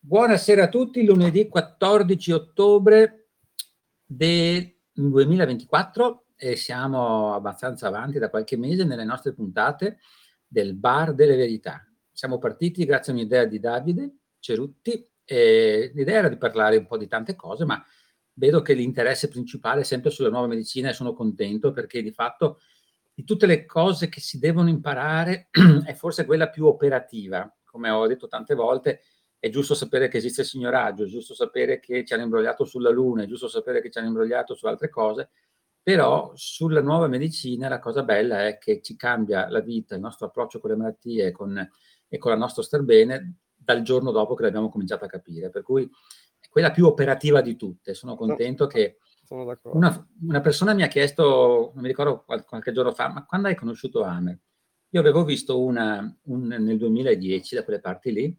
Buonasera a tutti, lunedì 14 ottobre del 2024 e siamo abbastanza avanti da qualche mese nelle nostre puntate del Bar delle Verità. Siamo partiti grazie a un'idea di Davide Cerutti e l'idea era di parlare un po' di tante cose, ma vedo che l'interesse principale è sempre sulla nuova medicina e sono contento perché di fatto di tutte le cose che si devono imparare è forse quella più operativa. Come ho detto tante volte, è giusto sapere che esiste il signoraggio, è giusto sapere che ci hanno imbrogliato sulla Luna, è giusto sapere che ci hanno imbrogliato su altre cose, però sulla nuova medicina la cosa bella è che ci cambia la vita, il nostro approccio con le malattie e con la nostra star bene dal giorno dopo che l'abbiamo cominciato a capire. Per cui è quella più operativa di tutte. Sono contento che Sono d'accordo. una persona mi ha chiesto, non mi ricordo qualche giorno fa, ma quando hai conosciuto Amer? Io avevo visto nel 2010, da quelle parti lì,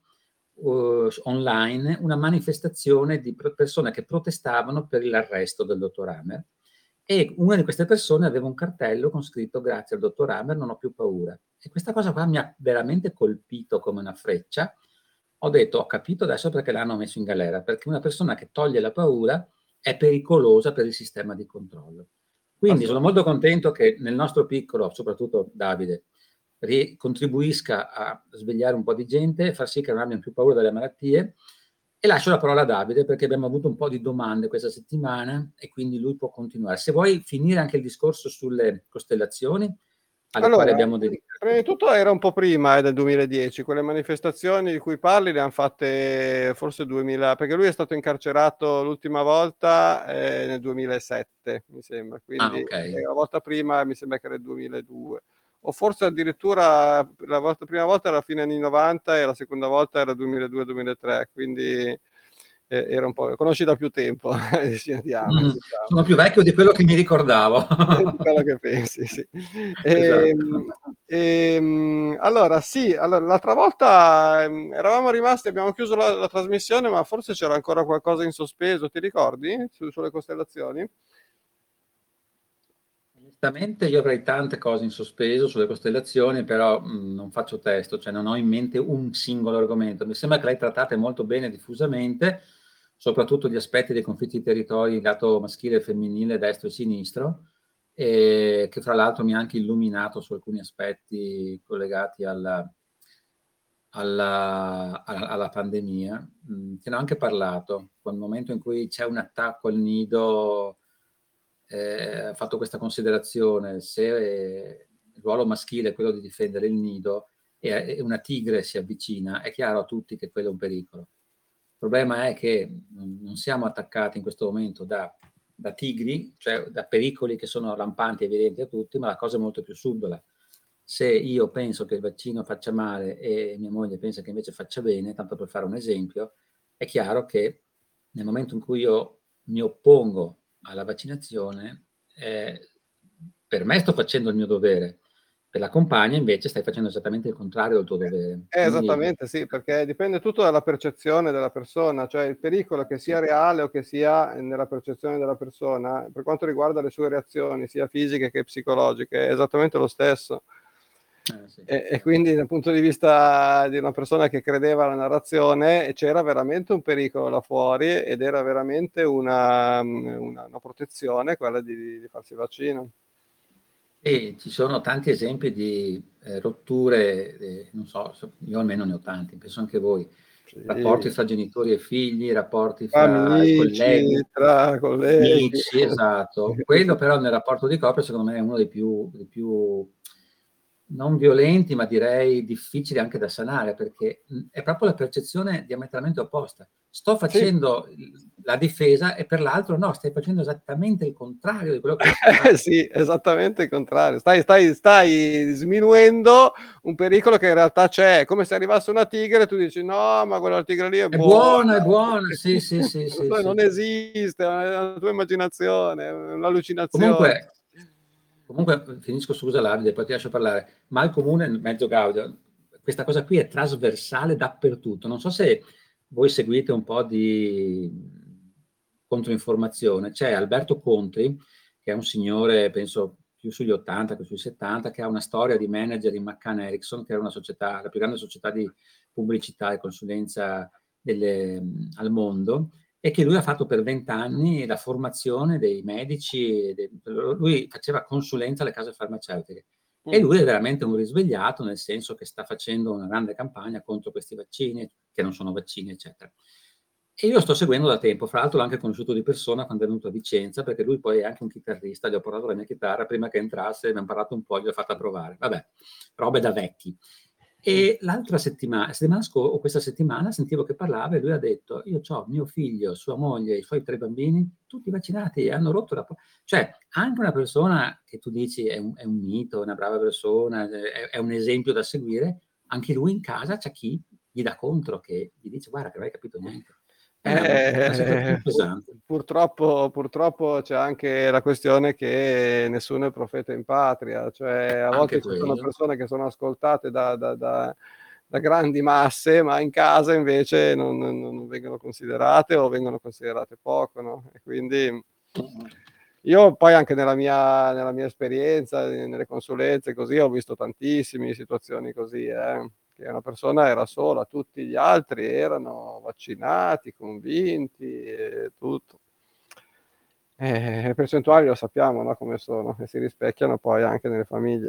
online, una manifestazione di persone che protestavano per l'arresto del dottor Amer e una di queste persone aveva un cartello con scritto grazie al dottor Amer non ho più paura. E questa cosa qua mi ha veramente colpito come una freccia. Ho detto, ho capito adesso perché l'hanno messo in galera, perché una persona che toglie la paura è pericolosa per il sistema di controllo. Quindi sono molto contento che nel nostro piccolo, soprattutto Davide, contribuisca a svegliare un po' di gente, far sì che non abbiano più paura delle malattie. E lascio la parola a Davide perché abbiamo avuto un po' di domande questa settimana e quindi lui può continuare. Se vuoi finire anche il discorso sulle costellazioni, alle quali Allora, abbiamo dedicato. prima di tutto era un po' prima del 2010, quelle manifestazioni di cui parli le hanno fatte forse 2000, perché lui è stato incarcerato l'ultima volta nel 2007, mi sembra, quindi Ok. la volta prima mi sembra che era il 2002, o forse addirittura prima volta era fine anni 90 e la seconda volta era 2002-2003, quindi era un po', conosci da più tempo, diciamo. Sono più vecchio di quello che mi ricordavo. Di quello che pensi, sì. Esatto. Allora, sì, allora, l'altra volta eravamo rimasti, abbiamo chiuso la trasmissione, ma forse c'era ancora qualcosa in sospeso, ti ricordi? Sulle costellazioni? Onestamente io avrei tante cose in sospeso sulle costellazioni, però non faccio testo, cioè non ho in mente un singolo argomento. Mi sembra che l'hai trattate molto bene diffusamente, soprattutto gli aspetti dei conflitti di territori, lato maschile e femminile, destro e sinistro, e che fra l'altro mi ha anche illuminato su alcuni aspetti collegati alla pandemia. Te ne ho anche parlato, quel momento in cui c'è un attacco al nido, ho fatto questa considerazione: se il ruolo maschile è quello di difendere il nido e una tigre si avvicina, è chiaro a tutti che quello è un pericolo. Il problema è che non siamo attaccati in questo momento da tigri, cioè da pericoli che sono rampanti e evidenti a tutti, ma la cosa è molto più subdola. Se io penso che il vaccino faccia male e mia moglie pensa che invece faccia bene, tanto per fare un esempio, è chiaro che nel momento in cui io mi oppongo alla vaccinazione, per me sto facendo il mio dovere, per la compagna invece stai facendo esattamente il contrario del tuo dovere. Quindi, Esattamente, sì, perché dipende tutto dalla percezione della persona, cioè il pericolo che sia sì. reale o che sia nella percezione della persona, per quanto riguarda le sue reazioni, sia fisiche che psicologiche, è esattamente lo stesso. Sì. E quindi dal punto di vista di una persona che credeva alla narrazione, c'era veramente un pericolo là fuori ed era veramente una protezione quella di farsi il vaccino. E ci sono tanti esempi di rotture, non so, io almeno ne ho tanti, penso anche voi, rapporti Sì. fra genitori e figli, rapporti Tra fra amici, colleghi, tra colleghi. amici, esatto. Quello però nel rapporto di coppia secondo me è uno dei più non violenti, ma direi difficili anche da sanare, perché è proprio la percezione diametralmente opposta. Sto Sì. facendo la difesa e per l'altro no, stai facendo esattamente il contrario di quello che si fa. Sì, esattamente il contrario. Stai sminuendo un pericolo che in realtà c'è. Come se arrivasse una tigre e tu dici: "No, ma quella tigre lì è buona". È buono, sì, sì, sì, sì, sì. Non esiste, è una tua immaginazione, è un'allucinazione. Comunque, finisco, scusa Davide, poi ti lascio parlare. Mal comune, mezzo gaudio. Questa cosa qui è trasversale dappertutto. Non so se voi seguite un po' di controinformazione. C'è Alberto Contri, che è un signore, penso, più sugli 80 che sui 70, che ha una storia di manager in McCann Erickson, che era una società, la più grande società di pubblicità e consulenza al mondo, e che lui ha fatto per 20 anni la formazione dei medici, lui faceva consulenza alle case farmaceutiche. E lui è veramente un risvegliato, nel senso che sta facendo una grande campagna contro questi vaccini, che non sono vaccini, eccetera. E io lo sto seguendo da tempo, fra l'altro l'ho anche conosciuto di persona quando è venuto a Vicenza, perché lui poi è anche un chitarrista, gli ho portato la mia chitarra prima che entrasse, abbiamo parlato un po', gli ho fatta provare, vabbè, robe da vecchi. E l'altra settimana o questa settimana sentivo che parlava, e lui ha detto: io ho mio figlio, sua moglie, i suoi 3 bambini, tutti vaccinati, hanno rotto cioè, anche una persona che tu dici è un mito, è una brava persona, è un esempio da seguire, anche lui in casa c'ha chi gli dà contro, che gli dice: guarda che non hai capito niente. È una situazione pesante. Purtroppo c'è anche la questione che nessuno è profeta in patria, cioè a volte ci sono persone che sono ascoltate da grandi masse, ma in casa invece non vengono considerate, o vengono considerate poco, no? E quindi io poi anche nella mia esperienza, nelle consulenze così, ho visto tantissime situazioni così, che una persona era sola, tutti gli altri erano vaccinati, convinti e tutto. Le percentuali lo sappiamo, no, come sono, e si rispecchiano poi anche nelle famiglie.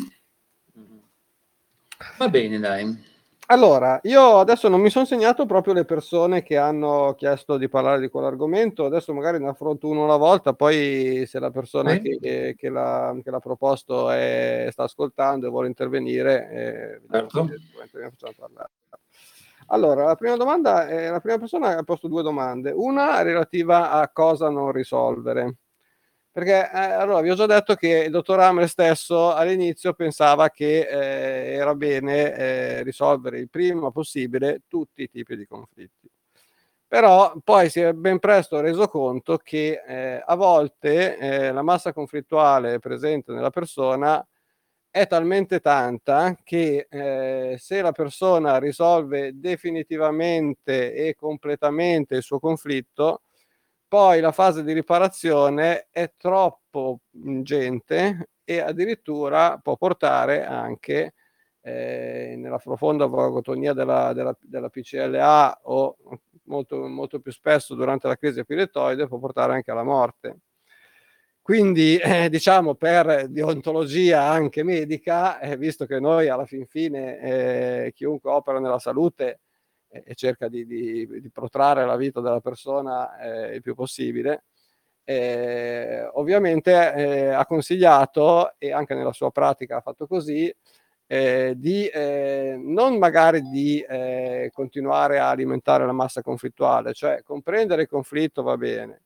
Va bene, dai. Allora, io adesso non mi sono segnato proprio le persone che hanno chiesto di parlare di quell'argomento, adesso magari ne affronto uno alla volta, poi se la persona che l'ha proposto sta ascoltando e vuole intervenire, vediamo se ne facciamo parlare. Allora, la prima persona ha posto 2 domande, una relativa a cosa non risolvere. Perché allora vi ho già detto che il dottor Hammer stesso all'inizio pensava che era bene risolvere il prima possibile tutti i tipi di conflitti. Però poi si è ben presto reso conto che a volte la massa conflittuale presente nella persona è talmente tanta che se la persona risolve definitivamente e completamente il suo conflitto, poi la fase di riparazione è troppo ingente e addirittura può portare anche nella profonda vagotonia della PCLA, o molto più spesso durante la crisi epiletoide, può portare anche alla morte. Quindi diciamo, per deontologia anche medica, visto che noi alla fin fine chiunque opera nella salute e cerca di protrarre la vita della persona il più possibile, ovviamente ha consigliato, e anche nella sua pratica ha fatto così, di non magari di continuare a alimentare la massa conflittuale, cioè comprendere il conflitto va bene,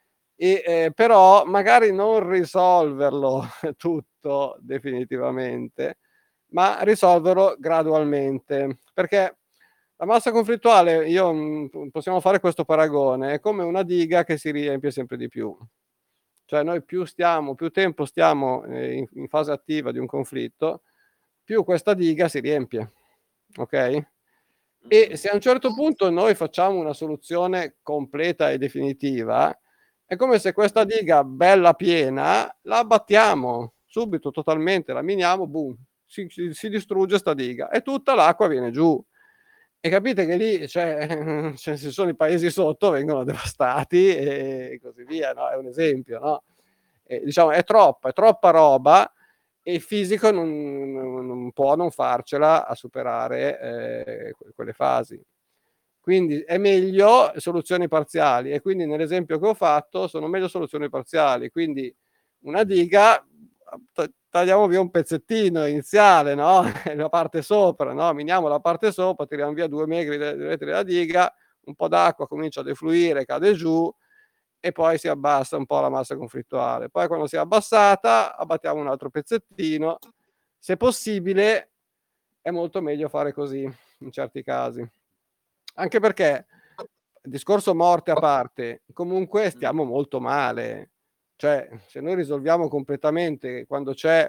però magari non risolverlo tutto definitivamente, ma risolverlo gradualmente, perché la massa conflittuale, possiamo fare questo paragone, è come una diga che si riempie sempre di più. Cioè noi più tempo stiamo in fase attiva di un conflitto, più questa diga si riempie, ok? E se a un certo punto noi facciamo una soluzione completa e definitiva, è come se questa diga bella piena la abbattiamo subito totalmente, la miniamo, boom, si distrugge sta diga e tutta l'acqua viene giù. E capite che lì, cioè, se sono i paesi sotto vengono devastati e così via, no? È un esempio, no? Diciamo è troppa roba, e il fisico non può non farcela a superare quelle fasi. Quindi è meglio soluzioni parziali, e quindi nell'esempio che ho fatto sono meglio soluzioni parziali, quindi una diga, tagliamo via un pezzettino iniziale, no? La parte sopra, no? Miniamo la parte sopra, tiriamo via 2 metri della diga, un po' d'acqua comincia a defluire, cade giù, e poi si abbassa un po' la massa conflittuale. Poi quando si è abbassata abbattiamo un altro pezzettino, se possibile è molto meglio fare così in certi casi. Anche perché, discorso morte a parte, comunque stiamo molto male. Cioè, se noi risolviamo completamente quando c'è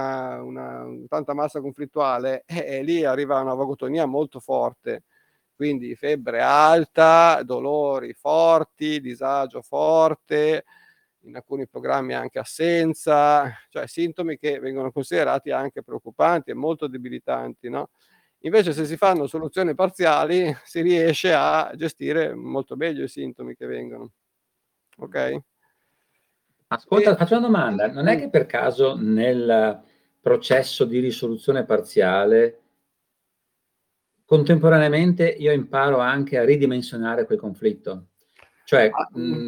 tanta massa conflittuale, lì arriva una vagotonia molto forte. Quindi febbre alta, dolori forti, disagio forte, in alcuni programmi anche assenza, cioè sintomi che vengono considerati anche preoccupanti e molto debilitanti, no? Invece se si fanno soluzioni parziali si riesce a gestire molto meglio i sintomi che vengono. Ok? Ascolta, faccio una domanda. Non è che per caso nel processo di risoluzione parziale, contemporaneamente io imparo anche a ridimensionare quel conflitto? Cioè,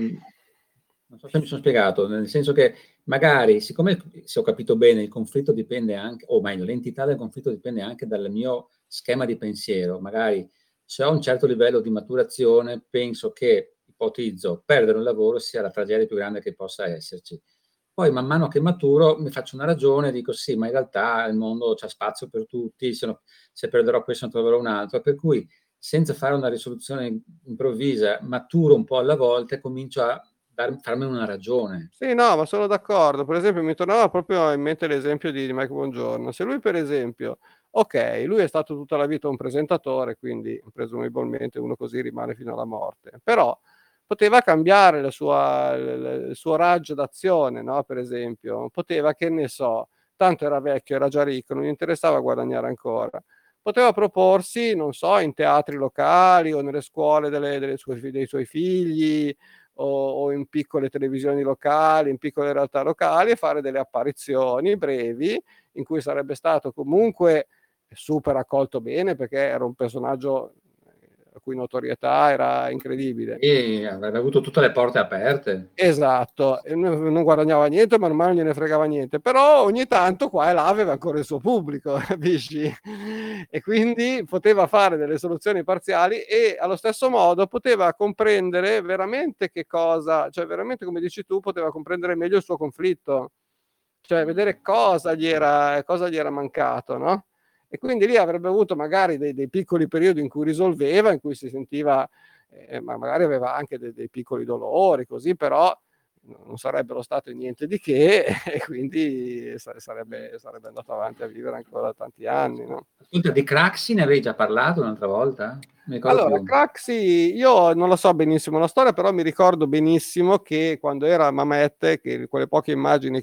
non so se mi sono spiegato, nel senso che magari, siccome, se ho capito bene, il conflitto dipende anche, o meglio, l'entità del conflitto dipende anche dal mio schema di pensiero. Magari se ho un certo livello di maturazione, penso che, ipotizzo, perdere un lavoro sia la tragedia più grande che possa esserci. Poi man mano che maturo mi faccio una ragione e dico sì, ma in realtà il mondo c'ha spazio per tutti, se perderò questo ne troverò un altro, per cui senza fare una risoluzione improvvisa, maturo un po' alla volta e comincio a farmi una ragione. Sì, no, ma sono d'accordo. Per esempio, mi tornava proprio in mente l'esempio di Mike Bongiorno. Se lui, per esempio, ok, lui è stato tutta la vita un presentatore, quindi presumibilmente uno così rimane fino alla morte, però poteva cambiare il suo raggio d'azione, no? Per esempio, poteva, che ne so, tanto era vecchio, era già ricco, non gli interessava guadagnare ancora. Poteva proporsi, non so, in teatri locali o nelle scuole dei suoi figli, o in piccole televisioni locali, in piccole realtà locali, e fare delle apparizioni brevi in cui sarebbe stato comunque super accolto bene, perché era un personaggio la cui notorietà era incredibile. E avrebbe avuto tutte le porte aperte. Esatto, e non guadagnava niente, ma ormai non gliene fregava niente, però ogni tanto qua e là aveva ancora il suo pubblico, capisci? E quindi poteva fare delle soluzioni parziali e allo stesso modo poteva comprendere veramente che cosa, cioè veramente come dici tu, poteva comprendere meglio il suo conflitto, cioè vedere cosa gli era mancato, no? E quindi lì avrebbe avuto magari dei piccoli periodi in cui risolveva, in cui si sentiva, ma magari aveva anche dei piccoli dolori, così, però non sarebbero stati niente di che e quindi sarebbe andato avanti a vivere ancora tanti anni, no? Ascolta, di Craxi ne avevi già parlato un'altra volta? Non mi ricordo Allora, più. Craxi, io non lo so benissimo la storia, però mi ricordo benissimo che quando era a Mamette, che quelle poche immagini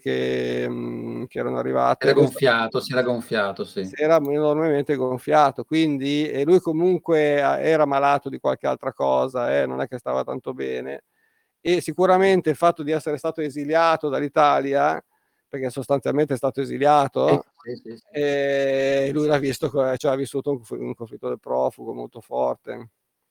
che erano arrivate, Si era gonfiato, si sì. era enormemente gonfiato, quindi e lui comunque era malato di qualche altra cosa, non è che stava tanto bene, e sicuramente il fatto di essere stato esiliato dall'Italia, perché sostanzialmente è stato Sì, esiliato, sì, sì, sì. lui l'ha visto, cioè ha vissuto un conflitto del profugo molto forte.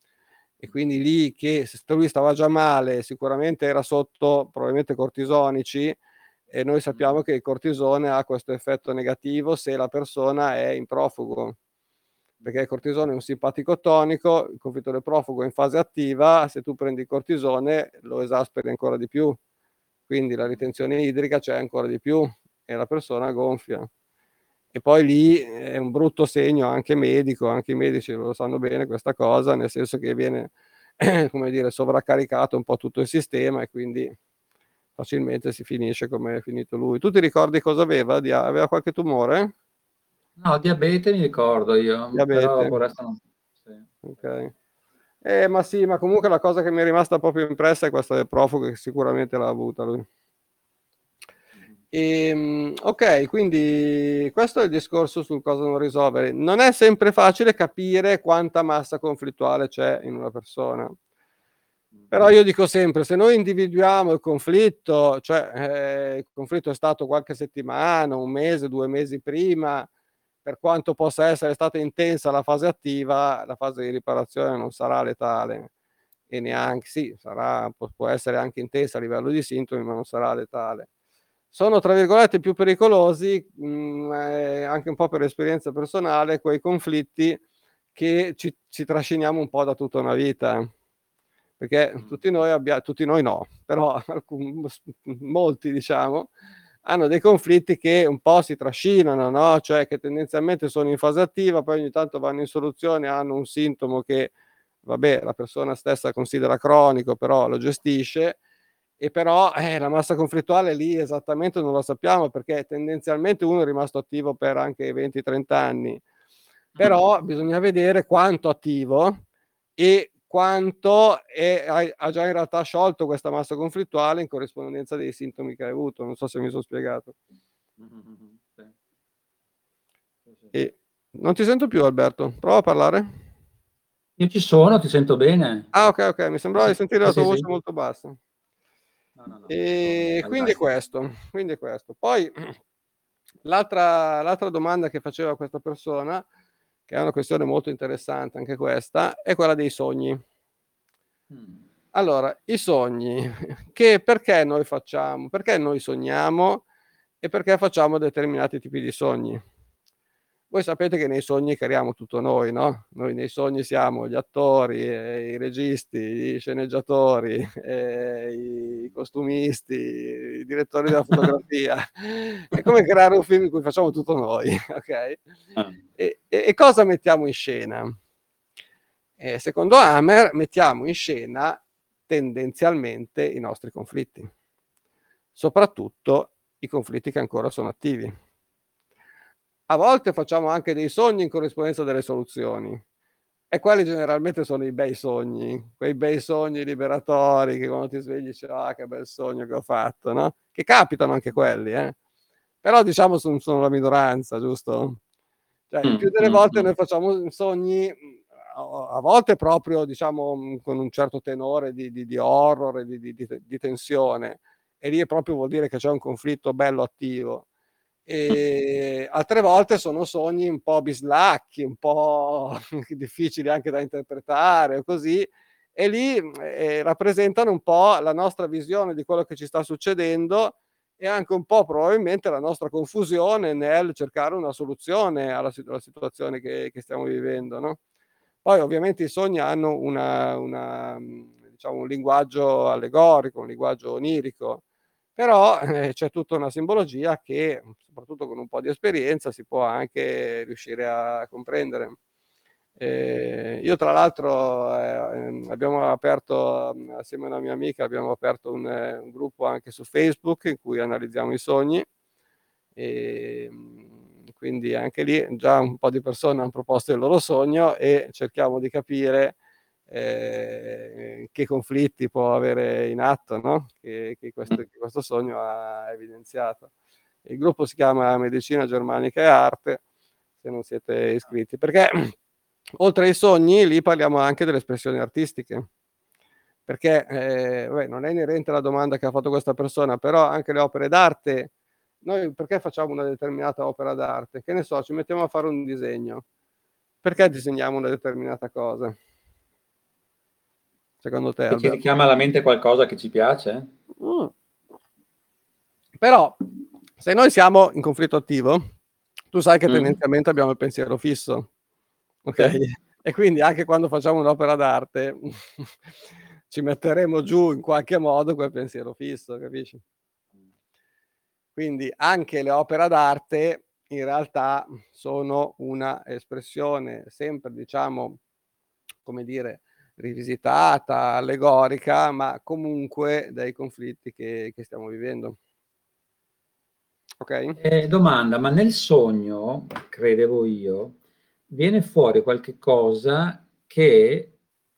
E quindi lì che se lui stava già male, sicuramente era sotto probabilmente cortisonici, e noi sappiamo che il cortisone ha questo effetto negativo se la persona è in profugo, perché il cortisone è un simpatico tonico, il conflitto del profugo è in fase attiva, se tu prendi il cortisone lo esasperi ancora di più, quindi la ritenzione idrica c'è ancora di più e la persona gonfia. E poi lì è un brutto segno anche medico, anche i medici lo sanno bene questa cosa, nel senso che viene, come dire, sovraccaricato un po' tutto il sistema e quindi facilmente si finisce come è finito lui. Tu ti ricordi cosa aveva? Aveva qualche tumore? No, diabete mi ricordo io, però Diabete. dopo il resto non. Sì. Ok. Ma sì, ma comunque la cosa che mi è rimasta proprio impressa è questa del profugo, che sicuramente l'ha avuta lui. Ok, quindi questo è il discorso sul cosa non risolvere. Non è sempre facile capire quanta massa conflittuale c'è in una persona. Però io dico sempre, se noi individuiamo il conflitto, cioè il conflitto è stato qualche settimana, un mese, 2 mesi prima, per quanto possa essere stata intensa la fase attiva, la fase di riparazione non sarà letale e neanche, sì, può essere anche intensa a livello di sintomi, ma non sarà letale. Sono, tra virgolette, più pericolosi, anche un po' per esperienza personale, quei conflitti che ci trasciniamo un po' da tutta una vita. Perché tutti noi no, però molti, diciamo, hanno dei conflitti che un po' si trascinano, no? Cioè che tendenzialmente sono in fase attiva, poi ogni tanto vanno in soluzione, hanno un sintomo che, vabbè, la persona stessa considera cronico, però lo gestisce, e però la massa conflittuale lì esattamente non lo sappiamo, perché tendenzialmente uno è rimasto attivo per anche 20-30 anni, però bisogna vedere quanto attivo e quanto ha già in realtà sciolto questa massa conflittuale in corrispondenza dei sintomi che hai avuto. Non so se mi sono spiegato. Sì, sì, E sì. Non ti sento più, Alberto. Prova a parlare. Io ci sono, ti sento bene. Ah, ok. Mi sembrava di sentire la tua Sì, voce sì. molto bassa. No, E vai, quindi è vai. questo. Poi l'altra domanda che faceva questa persona, che è una questione molto interessante anche questa, è quella dei sogni. Mm. Allora, i sogni, che perché noi facciamo? Perché noi sogniamo e perché facciamo determinati tipi di sogni? Voi sapete che nei sogni creiamo tutto noi, no? Noi nei sogni siamo gli attori, i registi, i sceneggiatori, i costumisti, i direttori della fotografia. È come creare un film in cui facciamo tutto noi, ok? Ah. E cosa mettiamo in scena? Secondo Hammer mettiamo in scena tendenzialmente i nostri conflitti, soprattutto i conflitti che ancora sono attivi. A volte facciamo anche dei sogni in corrispondenza delle soluzioni, e quelli generalmente sono i bei sogni, quei bei sogni liberatori che quando ti svegli dici ah che bel sogno che ho fatto, no? Che capitano anche quelli, però diciamo sono la minoranza, giusto? Cioè il più delle volte noi facciamo sogni a volte proprio diciamo con un certo tenore di horror e di tensione, e lì proprio vuol dire che c'è un conflitto bello attivo. E altre volte sono sogni un po' bislacchi, un po' difficili anche da interpretare o così, e lì rappresentano un po' la nostra visione di quello che ci sta succedendo e anche un po' probabilmente la nostra confusione nel cercare una soluzione alla situazione che stiamo vivendo, no? Poi ovviamente i sogni hanno diciamo, un linguaggio allegorico, un linguaggio onirico, però c'è tutta una simbologia che, soprattutto con un po' di esperienza, si può anche riuscire a comprendere. Io tra l'altro abbiamo aperto, assieme a una mia amica, abbiamo aperto un gruppo anche su Facebook in cui analizziamo i sogni, e quindi anche lì già un po' di persone hanno proposto il loro sogno e cerchiamo di capire che conflitti può avere in atto, no? che questo sogno ha evidenziato. Il gruppo si chiama Medicina Germanica e Arte, se non siete iscritti, perché oltre ai sogni lì parliamo anche delle espressioni artistiche, perché non è inerente alla domanda che ha fatto questa persona, però anche le opere d'arte, noi perché facciamo una determinata opera d'arte? Che ne so, ci mettiamo a fare un disegno, perché disegniamo una determinata cosa? Secondo te, Che ci Alberto? richiama alla mente qualcosa che ci piace? Però se noi siamo in conflitto attivo, tu sai che Mm. tendenzialmente abbiamo il pensiero fisso, ok? Sì. E quindi anche quando facciamo un'opera d'arte ci metteremo giù in qualche modo quel pensiero fisso, capisci? Quindi anche le opere d'arte in realtà sono una espressione sempre, diciamo, come dire, rivisitata, allegorica, ma comunque dai conflitti che stiamo vivendo. Ok? Domanda, ma nel sogno, credevo io, viene fuori qualche cosa che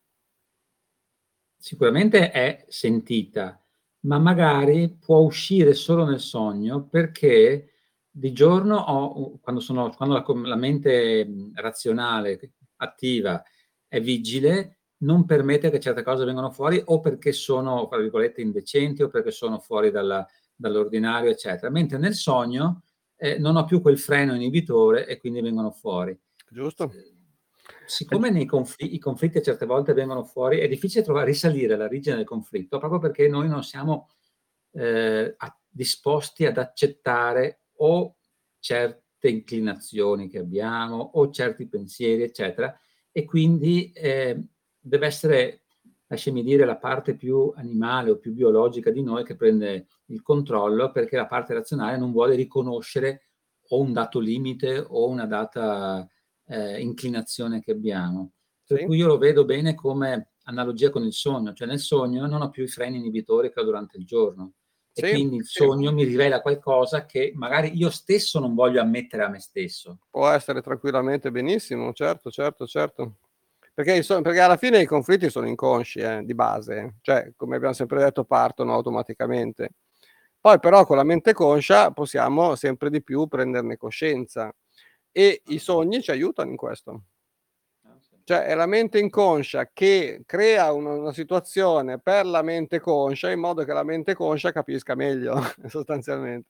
sicuramente è sentita, ma magari può uscire solo nel sogno perché di giorno quando la mente razionale, attiva, è vigile, non permette che certe cose vengano fuori o perché sono, tra virgolette, indecenti o perché sono fuori dall'ordinario, eccetera. Mentre nel sogno non ho più quel freno inibitore e quindi vengono fuori. Giusto? Siccome i conflitti a certe volte vengono fuori, è difficile risalire all'origine del conflitto proprio perché noi non siamo disposti ad accettare o certe inclinazioni che abbiamo o certi pensieri, eccetera, e quindi deve essere, lasciami dire, la parte più animale o più biologica di noi che prende il controllo perché la parte razionale non vuole riconoscere o un dato limite o una data inclinazione che abbiamo. Per Sì, cui io lo vedo bene come analogia con il sogno, cioè nel sogno non ho più i freni inibitori che ho durante il giorno e sì, quindi il sì. sogno mi rivela qualcosa che magari io stesso non voglio ammettere a me stesso. Può essere tranquillamente benissimo, certo. Perché alla fine i conflitti sono inconsci, di base, cioè come abbiamo sempre detto partono automaticamente. Poi però con la mente conscia possiamo sempre di più prenderne coscienza e i sogni ci aiutano in questo. Cioè è la mente inconscia che crea una situazione per la mente conscia in modo che la mente conscia capisca meglio, sostanzialmente.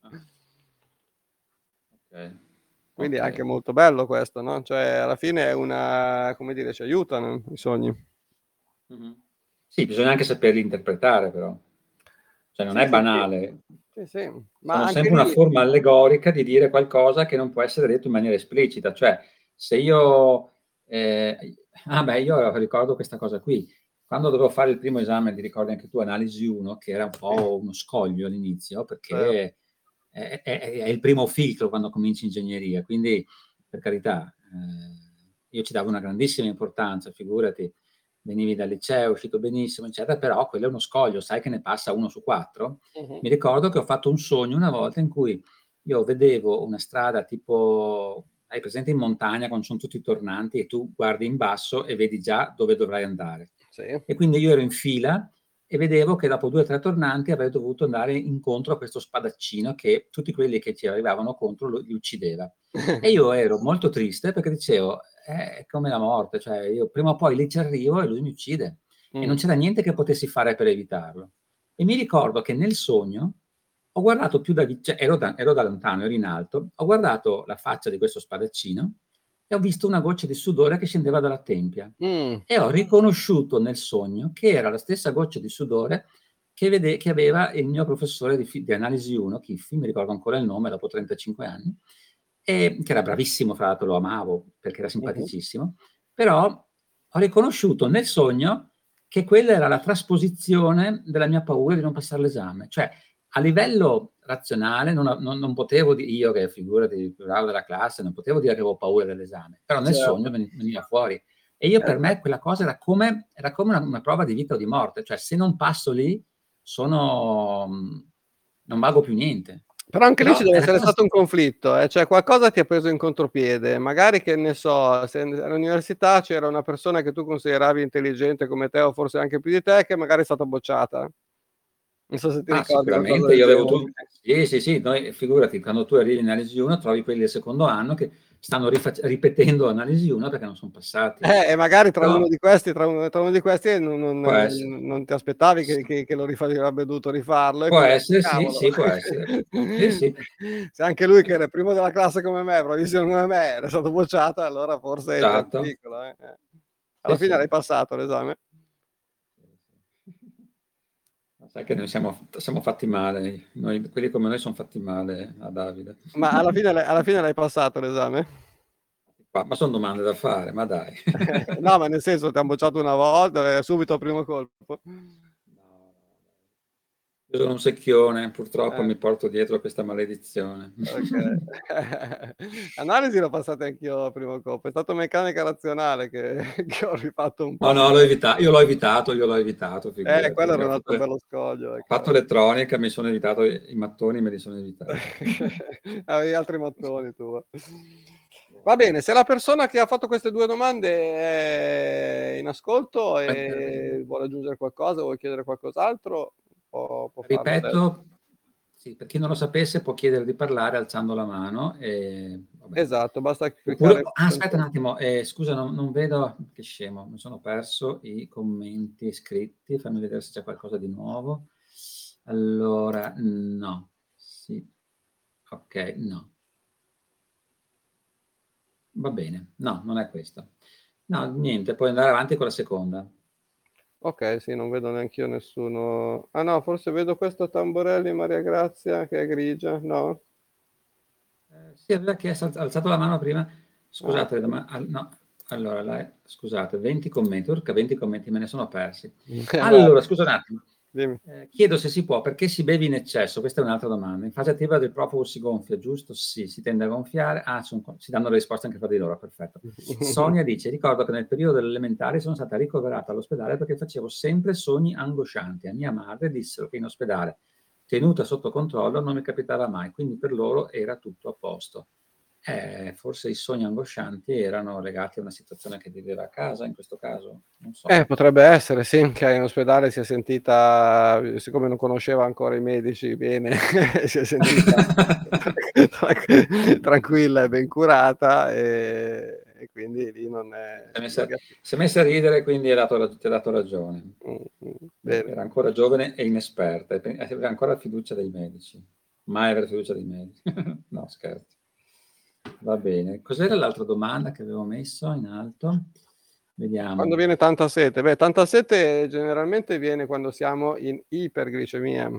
Okay. Quindi è Okay. anche molto bello questo, no? Cioè alla fine è una, come dire, ci aiutano i sogni. Sì, bisogna anche saperli interpretare però. Cioè non Sì, è sì, sì. banale. Sì, sì. Ma Sono anche sempre una lì, forma allegorica di dire qualcosa che non può essere detto in maniera esplicita. Cioè, se io io ricordo questa cosa qui. Quando dovevo fare il primo esame, ti ricordi anche tu, analisi 1, che era un po' uno scoglio all'inizio, perché è il primo filtro quando cominci ingegneria, quindi per carità, io ci davo una grandissima importanza, figurati, venivi dal liceo, uscito benissimo, eccetera, però quello è uno scoglio, sai che ne passa 1 su 4. Mi ricordo che ho fatto un sogno una volta in cui io vedevo una strada tipo, hai presente in montagna quando sono tutti tornanti e tu guardi in basso e vedi già dove dovrai andare. sì. E quindi io ero in fila e vedevo che dopo 2 o 3 tornanti avrei dovuto andare incontro a questo spadaccino che tutti quelli che ci arrivavano contro li uccideva. E io ero molto triste perché dicevo, è come la morte, cioè io prima o poi lì ci arrivo e lui mi uccide. E non c'era niente che potessi fare per evitarlo. E mi ricordo che nel sogno ho guardato più da cioè ero da lontano, ero in alto, ho guardato la faccia di questo spadaccino e ho visto una goccia di sudore che scendeva dalla tempia. E ho riconosciuto nel sogno che era la stessa goccia di sudore che aveva il mio professore di analisi 1, Chiffi, mi ricordo ancora il nome dopo 35 anni, che era bravissimo, fra l'altro lo amavo perché era simpaticissimo, però ho riconosciuto nel sogno che quella era la trasposizione della mia paura di non passare l'esame. Cioè, a livello razionale non potevo io che figurati il più bravo della classe, non potevo dire che avevo paura dell'esame, però nel sogno veniva fuori. E io per me quella cosa era come una prova di vita o di morte, cioè se non passo lì non valgo più niente. Però anche lì ci Però deve era essere come stato un conflitto, cioè qualcosa ti ha preso in contropiede, magari che ne so, se all'università c'era una persona che tu consideravi intelligente come te o forse anche più di te che magari è stata bocciata. Non so se ti ricordi qualcosa sicuramente del io avevo genere. sì, noi figurati quando tu arrivi in analisi 1 trovi quelli del secondo anno che stanno ripetendo analisi 1 perché non sono passati. E magari tra Però uno di questi può essere. non ti aspettavi che lo avrebbe dovuto rifarlo e Può quindi essere, sì, cavolo. sì, può essere. Sì, sì. Se anche lui che era il primo della classe come me, bravissimo come me, era stato bocciato, allora forse c'è il Esatto. pericolo. Sì, Alla fine sì. l'hai passato l'esame? Sai che noi siamo fatti male, quelli come noi sono fatti male a Davide. Ma alla fine l'hai passato l'esame? Ma sono domande da fare, ma dai. No, ma nel senso ti han bocciato una volta, subito al primo colpo? Io sono un secchione, purtroppo Eh. mi porto dietro questa maledizione. Okay. Analisi l'ho passata anch'io al primo colpo, è stato meccanica razionale che ho rifatto un No, po'. no, io l'ho evitato, figurati. Quello era un Ho altro fatto, bello scoglio, ho fatto elettronica, mi sono evitato i mattoni, me li sono evitati. Avevi altri mattoni tu. Va bene, se la persona che ha fatto queste 2 domande è in ascolto e vuole aggiungere qualcosa, vuole chiedere qualcos'altro, può farlo adesso. Ripeto, sì, per chi non lo sapesse può chiedere di parlare alzando la mano vabbè. Esatto, basta Oppure cliccare aspetta un attimo, scusa non vedo, che scemo, mi sono perso i commenti scritti, fammi vedere se c'è qualcosa di nuovo. Allora, no, sì, ok, no. Va bene, no, non è questo. No, niente, puoi andare avanti con la seconda. Ok, sì, non vedo neanch'io nessuno. Ah no, forse vedo questo Tamborelli Maria Grazia che è grigia, no? Sì, aveva chiesto, ha alzato la mano prima. Ah, Scusate, no, allora, scusate, 20 commenti, urca, 20 commenti me ne sono persi. vai, Allora, scusa un attimo. dimmi. Chiedo se si può, perché si beve in eccesso? Questa è un'altra domanda. In fase attiva del profugo si gonfia, giusto? Sì, si tende a gonfiare. Si danno le risposte anche fra di loro, perfetto. Sonia dice, ricordo che nel periodo delle elementari sono stata ricoverata all'ospedale perché facevo sempre sogni angoscianti. A mia madre dissero che in ospedale, tenuta sotto controllo, non mi capitava mai, quindi per loro era tutto a posto. Forse i sogni angoscianti erano legati a una situazione che viveva a casa, in questo caso, non so. Potrebbe essere, sì, che in ospedale si è sentita, siccome non conosceva ancora i medici bene, si è sentita tranquilla e ben curata, e quindi lì non è... Si è messa a ridere, quindi ti ha dato ragione. Bene. Era ancora giovane e inesperta, aveva ancora fiducia dei medici. Mai avere fiducia dei medici. No, scherzo. Va bene. Cos'era l'altra domanda che avevo messo in alto? Vediamo. Quando viene tanta sete? Beh, tanta sete generalmente viene quando siamo in iperglicemia,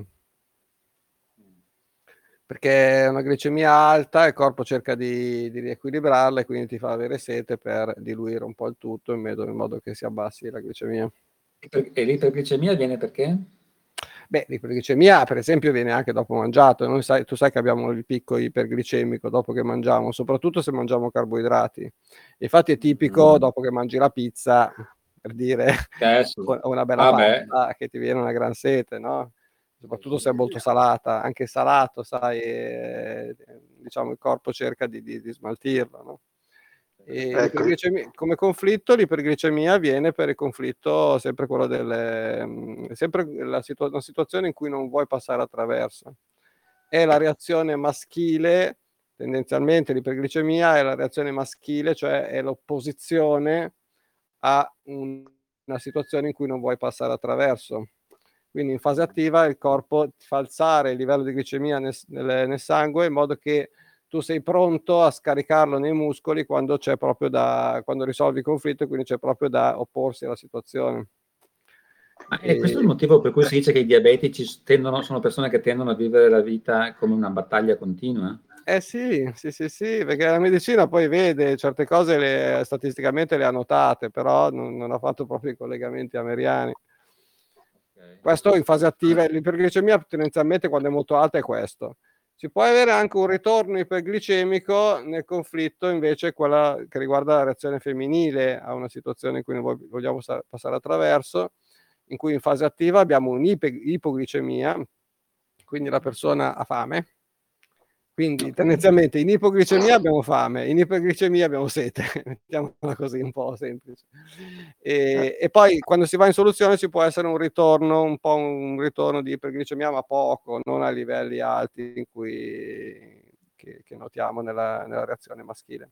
perché una glicemia alta il corpo cerca di riequilibrarla e quindi ti fa avere sete per diluire un po' il tutto in modo che si abbassi la glicemia. E l'iperglicemia viene perché? Beh, l'iperglicemia per esempio viene anche dopo mangiato. Tu sai che abbiamo il picco iperglicemico dopo che mangiamo, soprattutto se mangiamo carboidrati. Infatti è tipico dopo che mangi la pizza, per dire, una bella pasta, che ti viene una gran sete, no? Soprattutto se è molto salata. Anche salato, sai, diciamo il corpo cerca di smaltirlo, no? Ecco. Come conflitto, l'iperglicemia viene per il conflitto sempre quello sempre una situazione in cui non vuoi passare attraverso. È la reazione maschile, tendenzialmente l'iperglicemia è la reazione maschile, cioè è l'opposizione a una situazione in cui non vuoi passare attraverso. Quindi in fase attiva il corpo fa alzare il livello di glicemia nel sangue in modo che tu sei pronto a scaricarlo nei muscoli quando quando risolvi il conflitto, e quindi c'è proprio da opporsi alla situazione. E questo è il motivo per cui si dice che i diabetici sono persone che tendono a vivere la vita come una battaglia continua? Sì, perché la medicina poi vede certe cose, statisticamente le ha notate, però non ha fatto proprio i collegamenti ameriani. Questo in fase attiva, l'iperglicemia tendenzialmente quando è molto alta è questo. Si può avere anche un ritorno iperglicemico nel conflitto, invece quella che riguarda la reazione femminile a una situazione in cui noi vogliamo passare attraverso, in cui in fase attiva abbiamo un'ipoglicemia, quindi la persona ha fame. Quindi tendenzialmente in ipoglicemia abbiamo fame, in iperglicemia abbiamo sete, mettiamola così un po' semplice. E poi quando si va in soluzione ci può essere un ritorno di iperglicemia, ma poco, non a livelli alti che notiamo nella reazione maschile.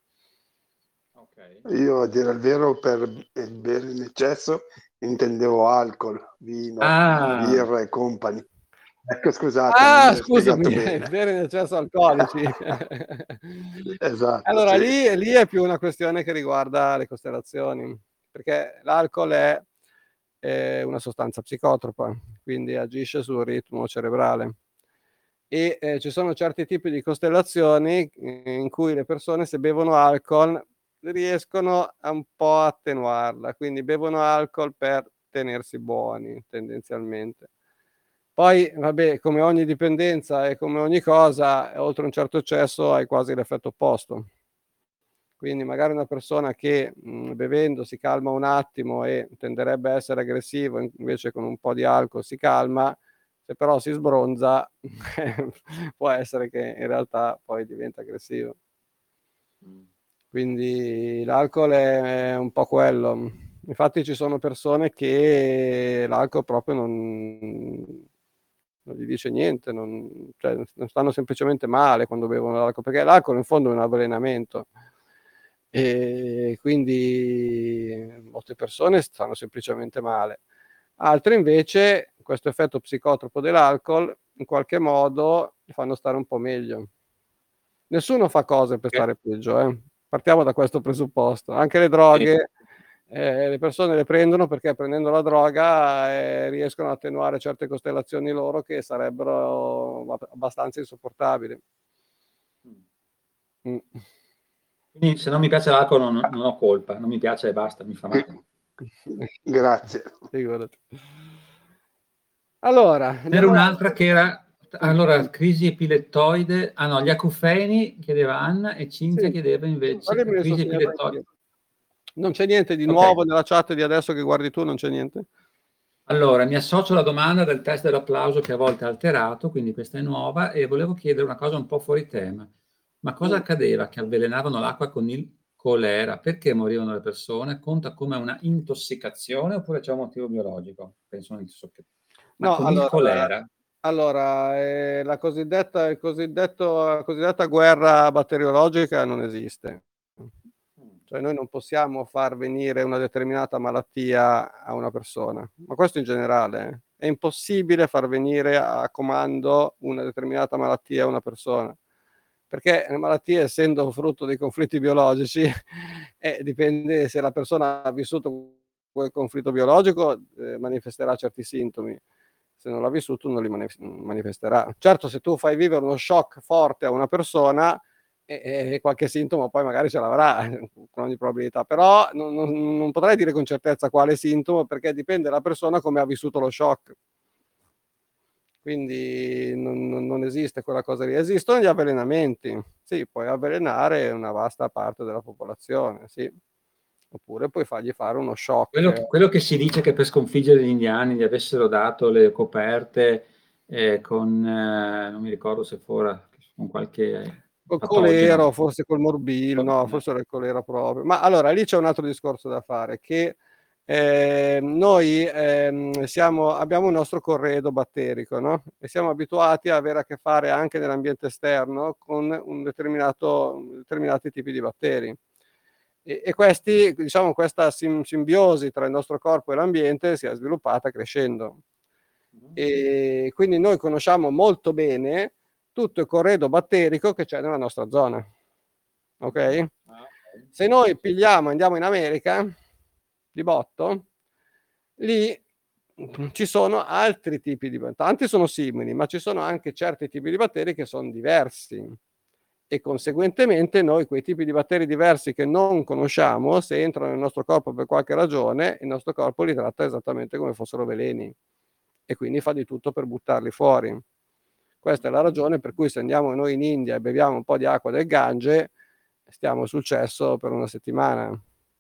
Io, a dire il vero, per bere in eccesso intendevo alcol, vino, birra e compagni. Ecco, scusate. Scusami, bere in eccesso alcolici. Esatto. Allora, sì. lì è più una questione che riguarda le costellazioni, perché l'alcol è una sostanza psicotropa, quindi agisce sul ritmo cerebrale. E ci sono certi tipi di costellazioni in cui le persone, se bevono alcol, riescono a un po' attenuarla, quindi bevono alcol per tenersi buoni tendenzialmente. Poi, vabbè, come ogni dipendenza e come ogni cosa, oltre un certo eccesso hai quasi l'effetto opposto. Quindi magari una persona che bevendo si calma un attimo e tenderebbe a essere aggressivo, invece con un po' di alcol si calma, se però si sbronza può essere che in realtà poi diventa aggressivo. Quindi l'alcol è un po' quello. Infatti ci sono persone che l'alcol proprio non gli dice niente, non stanno semplicemente male quando bevono l'alcol, perché l'alcol in fondo è un avvelenamento. E quindi molte persone stanno semplicemente male. Altre invece questo effetto psicotropo dell'alcol in qualche modo li fanno stare un po' meglio. Nessuno fa cose per stare peggio, partiamo da questo presupposto. Anche le droghe, le persone le prendono perché prendendo la droga riescono a attenuare certe costellazioni loro che sarebbero abbastanza insopportabili. Quindi se non mi piace l'alcol non ho colpa, non mi piace e basta, mi fa male. Grazie. Figurati. Allora, c'era un'altra che era crisi epilettoide, gli acufeni chiedeva Anna e Cinzia chiedeva invece crisi epilettoide. Non c'è niente di nuovo nella chat di adesso che guardi tu, non c'è niente? Allora, mi associo alla domanda del test dell'applauso che a volte è alterato, quindi questa è nuova, e volevo chiedere una cosa un po' fuori tema. Ma cosa accadeva che avvelenavano l'acqua con il colera? Perché morivano le persone? Conta come una intossicazione oppure c'è un motivo biologico? Penso un'intossicazione. Ma No, con allora, il colera? Allora, la cosiddetta guerra batteriologica non esiste. Cioè noi non possiamo far venire una determinata malattia a una persona, ma questo in generale. È impossibile far venire a comando una determinata malattia a una persona, perché le malattie, essendo frutto dei conflitti biologici, dipende se la persona ha vissuto quel conflitto biologico, manifesterà certi sintomi. Se non l'ha vissuto non li manifesterà. Certo, se tu fai vivere uno shock forte a una persona, e qualche sintomo poi magari ce l'avrà con ogni probabilità, però non potrei dire con certezza quale sintomo, perché dipende dalla persona come ha vissuto lo shock. Quindi non esiste quella cosa lì. Esistono gli avvelenamenti, sì, puoi avvelenare una vasta parte della popolazione, sì, oppure puoi fargli fare uno shock. Quello che si dice che per sconfiggere gli indiani gli avessero dato le coperte con, non mi ricordo se fora, con qualche Col patogeno. colero, forse col morbillo, no, forse era il colera proprio. Ma allora lì c'è un altro discorso da fare, che noi abbiamo un nostro corredo batterico, no? E siamo abituati a avere a che fare anche nell'ambiente esterno con determinati tipi di batteri. E questi, diciamo, questa simbiosi tra il nostro corpo e l'ambiente si è sviluppata crescendo. E quindi noi conosciamo molto bene tutto il corredo batterico che c'è nella nostra zona. Ok? Se noi andiamo in America di botto, lì ci sono altri tipi di batteri, tanti sono simili, ma ci sono anche certi tipi di batteri che sono diversi, e conseguentemente noi quei tipi di batteri diversi che non conosciamo, se entrano nel nostro corpo per qualche ragione, il nostro corpo li tratta esattamente come fossero veleni e quindi fa di tutto per buttarli fuori. Questa è la ragione per cui se andiamo noi in India e beviamo un po' di acqua del Gange, stiamo sul cesso per una settimana,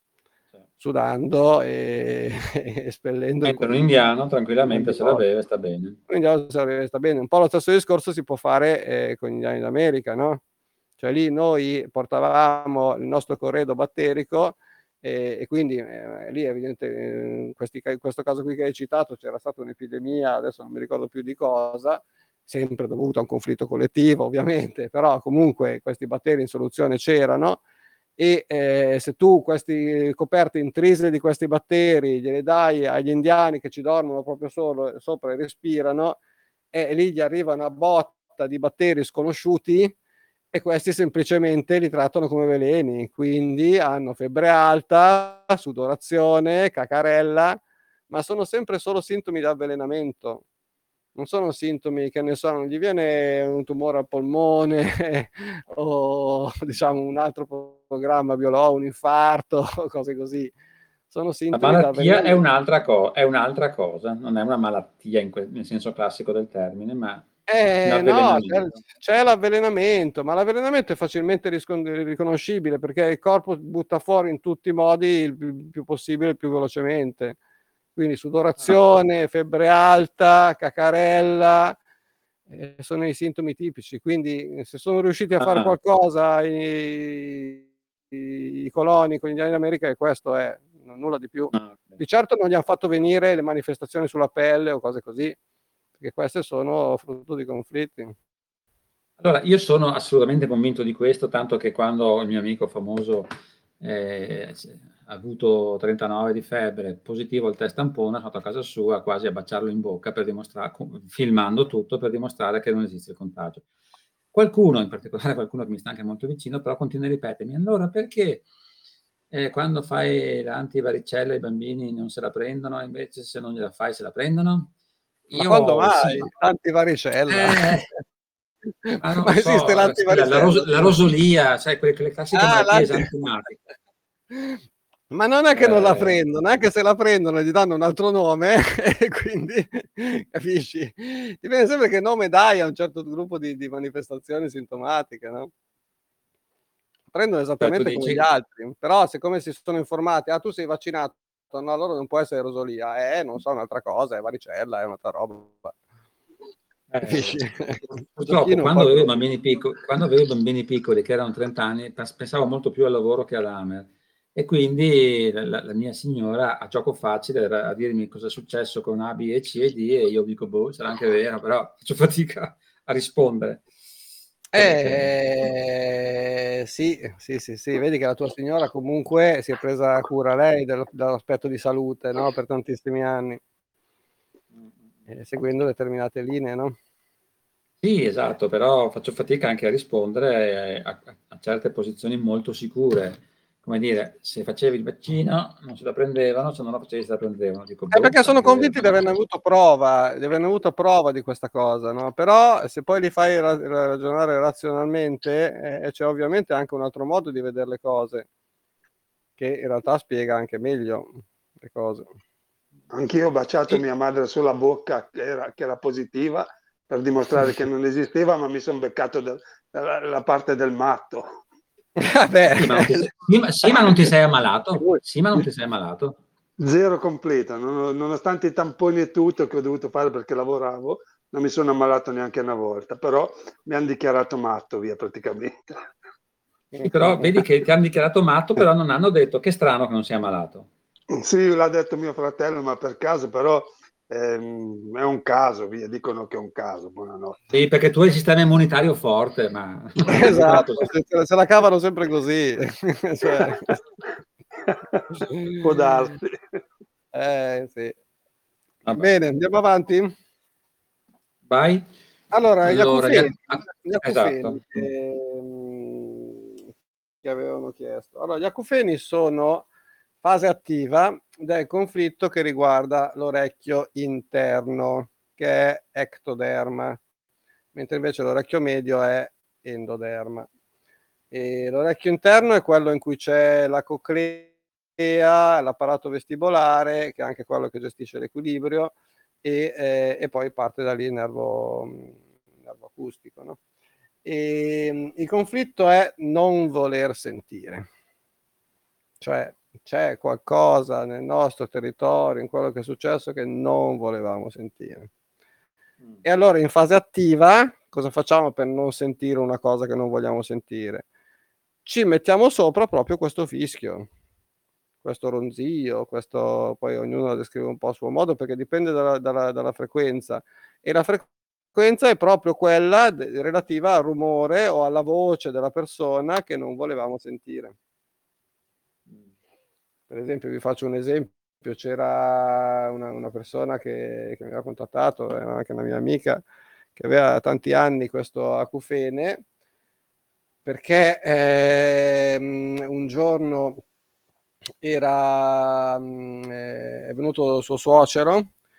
sudando e espellendo. Mentre un indiano tranquillamente se la beve, sta bene. Sta bene. Un po' lo stesso discorso si può fare con gli indiani d'America, no? Cioè lì noi portavamo il nostro corredo batterico e quindi lì evidente in questo caso qui che hai citato c'era stata un'epidemia, adesso non mi ricordo più di cosa, sempre dovuto a un conflitto collettivo ovviamente, però comunque questi batteri in soluzione c'erano e se tu questi coperte intrise di questi batteri gliele dai agli indiani che ci dormono proprio sopra e respirano, e lì gli arriva una botta di batteri sconosciuti e questi semplicemente li trattano come veleni, quindi hanno febbre alta, sudorazione, cacarella, ma sono sempre solo sintomi di avvelenamento. Non sono sintomi che ne so, non gli viene un tumore al polmone o diciamo un altro programma biologico, un infarto, cose così. Sono La sintomi malattia è un'altra cosa, non è una malattia nel senso classico del termine, ma un No, avvelenamento. c'è l'avvelenamento, ma l'avvelenamento è facilmente riconoscibile perché il corpo butta fuori in tutti i modi il più possibile, il più velocemente. Quindi sudorazione, febbre alta, cacarella, sono i sintomi tipici. Quindi se sono riusciti a fare qualcosa i coloni con gli indiani d'America, e questo è, nulla di più. Di certo non gli hanno fatto venire le manifestazioni sulla pelle o cose così, perché queste sono frutto di conflitti. Allora, io sono assolutamente convinto di questo, tanto che quando il mio amico famoso ha avuto 39 di febbre, positivo al test tampone, sono andato a casa sua quasi a baciarlo in bocca per dimostrare, filmando tutto per dimostrare che non esiste il contagio. Qualcuno, in particolare qualcuno che mi sta anche molto vicino, però continua a ripetermi: allora perché quando fai l'antivaricella i bambini non se la prendono, invece se non gliela fai se la prendono? Ma quando mai? Sì. Antivaricella? Ma non lo Ma esiste so, l'antivaricella? la rosolia, sai, quelle classiche malattie esantematiche. Ma non è che non la prendono, anche se la prendono gli danno un altro nome e quindi capisci? Dipende sempre che nome dai a un certo gruppo di manifestazioni sintomatiche, no? Prendono esattamente come gli altri, però siccome si sono informati, tu sei vaccinato, no, allora non può essere rosolia, non so, un'altra cosa, è varicella, è un'altra roba. Purtroppo quando avevo i bambini piccoli che erano 30 anni, pensavo molto più al lavoro che all'Amer, E quindi la mia signora a gioco facile a dirmi cosa è successo con A, B e C e D, e io dico, boh, sarà anche vero, però faccio fatica a rispondere. Sì, vedi che la tua signora comunque si è presa cura lei dell'aspetto di salute, no? Per tantissimi anni, seguendo determinate linee, no? Sì, esatto, però faccio fatica anche a rispondere a certe posizioni molto sicure. Come dire, se facevi il vaccino non se la prendevano, se non la facevi se la prendevano. Dico, boh, Perché sono anche vero. convinti di averne avuto prova di questa cosa, no? Però se poi li fai ragionare razionalmente, c'è ovviamente anche un altro modo di vedere le cose, che in realtà spiega anche meglio le cose. Anch'io ho baciato Sì. mia madre sulla bocca che era positiva per dimostrare che non esisteva, ma mi sono beccato la parte del matto. Sì, ma non ti sei ammalato? Sì, ma non ti sei ammalato? Zero completo, nonostante i tamponi e tutto che ho dovuto fare perché lavoravo, non mi sono ammalato neanche una volta, però mi hanno dichiarato matto via praticamente. Sì, però vedi che ti hanno dichiarato matto, però non hanno detto che strano che non sia ammalato. Sì, l'ha detto mio fratello, ma per caso, però è un caso, via, dicono che è un caso, buonanotte. Sì, perché tu hai il sistema immunitario forte, ma... Esatto, se la cavano sempre così. Cioè... Può darsi. Sì. Vabbè. Bene, andiamo avanti? Vai. Allora, gli acufeni, esatto. che avevano chiesto. Allora, gli acufeni sono fase attiva del conflitto che riguarda l'orecchio interno, che è ectoderma, mentre invece l'orecchio medio è endoderma. E l'orecchio interno è quello in cui c'è la coclea, l'apparato vestibolare, che è anche quello che gestisce l'equilibrio, e poi parte da lì il nervo acustico, no? E il conflitto è non voler sentire, cioè c'è qualcosa nel nostro territorio, in quello che è successo, che non volevamo sentire. E allora in fase attiva cosa facciamo per non sentire una cosa che non vogliamo sentire? Ci mettiamo sopra proprio questo fischio, questo ronzio, questo, poi ognuno la descrive un po' a suo modo perché dipende dalla frequenza, e la frequenza è proprio quella relativa al rumore o alla voce della persona che non volevamo sentire. Per esempio, vi faccio un esempio, c'era una persona che mi aveva contattato, era anche una mia amica, che aveva tanti anni questo acufene, perché un giorno è venuto suo suocero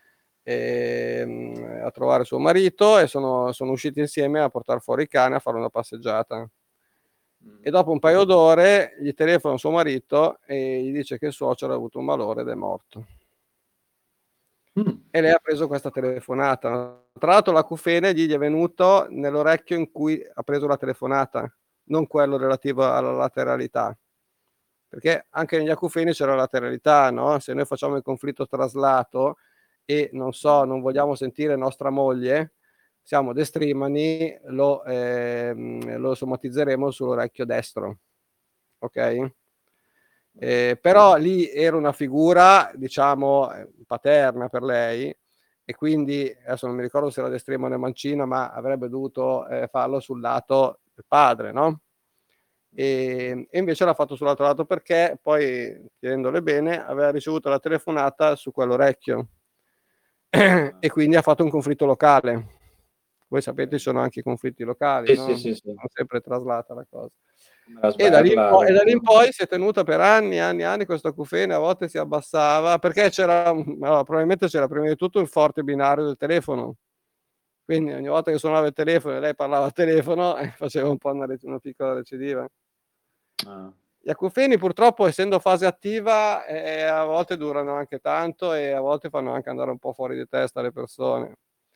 a trovare suo marito e sono usciti insieme a portare fuori il cane a fare una passeggiata. E dopo un paio d'ore gli telefona suo marito e gli dice che il suocero ha avuto un malore ed è morto. E lei ha preso questa telefonata. Tra l'altro l'acufene gli è venuto nell'orecchio in cui ha preso la telefonata, non quello relativo alla lateralità, perché anche negli acufeni c'è la lateralità, no? Se noi facciamo il conflitto traslato e non vogliamo sentire nostra moglie, siamo destrimani, lo somatizzeremo sull'orecchio destro, ok? Però lì era una figura, diciamo, paterna per lei, e quindi adesso non mi ricordo se era destrima o mancina, ma avrebbe dovuto farlo sul lato del padre, no? E invece l'ha fatto sull'altro lato perché poi, chiedendole bene, aveva ricevuto la telefonata su quell'orecchio e quindi ha fatto un conflitto locale. Voi sapete, ci sono anche i conflitti locali, no? Sì. Non sempre traslata la cosa. La E da lì in sberla, poi si è tenuta per anni questo acufene, a volte si abbassava, perché probabilmente c'era prima di tutto il forte binario del telefono. Quindi ogni volta che suonava il telefono e lei parlava al telefono, faceva un po' una piccola recidiva. Gli acufeni purtroppo, essendo fase attiva, a volte durano anche tanto e a volte fanno anche andare un po' fuori di testa le persone.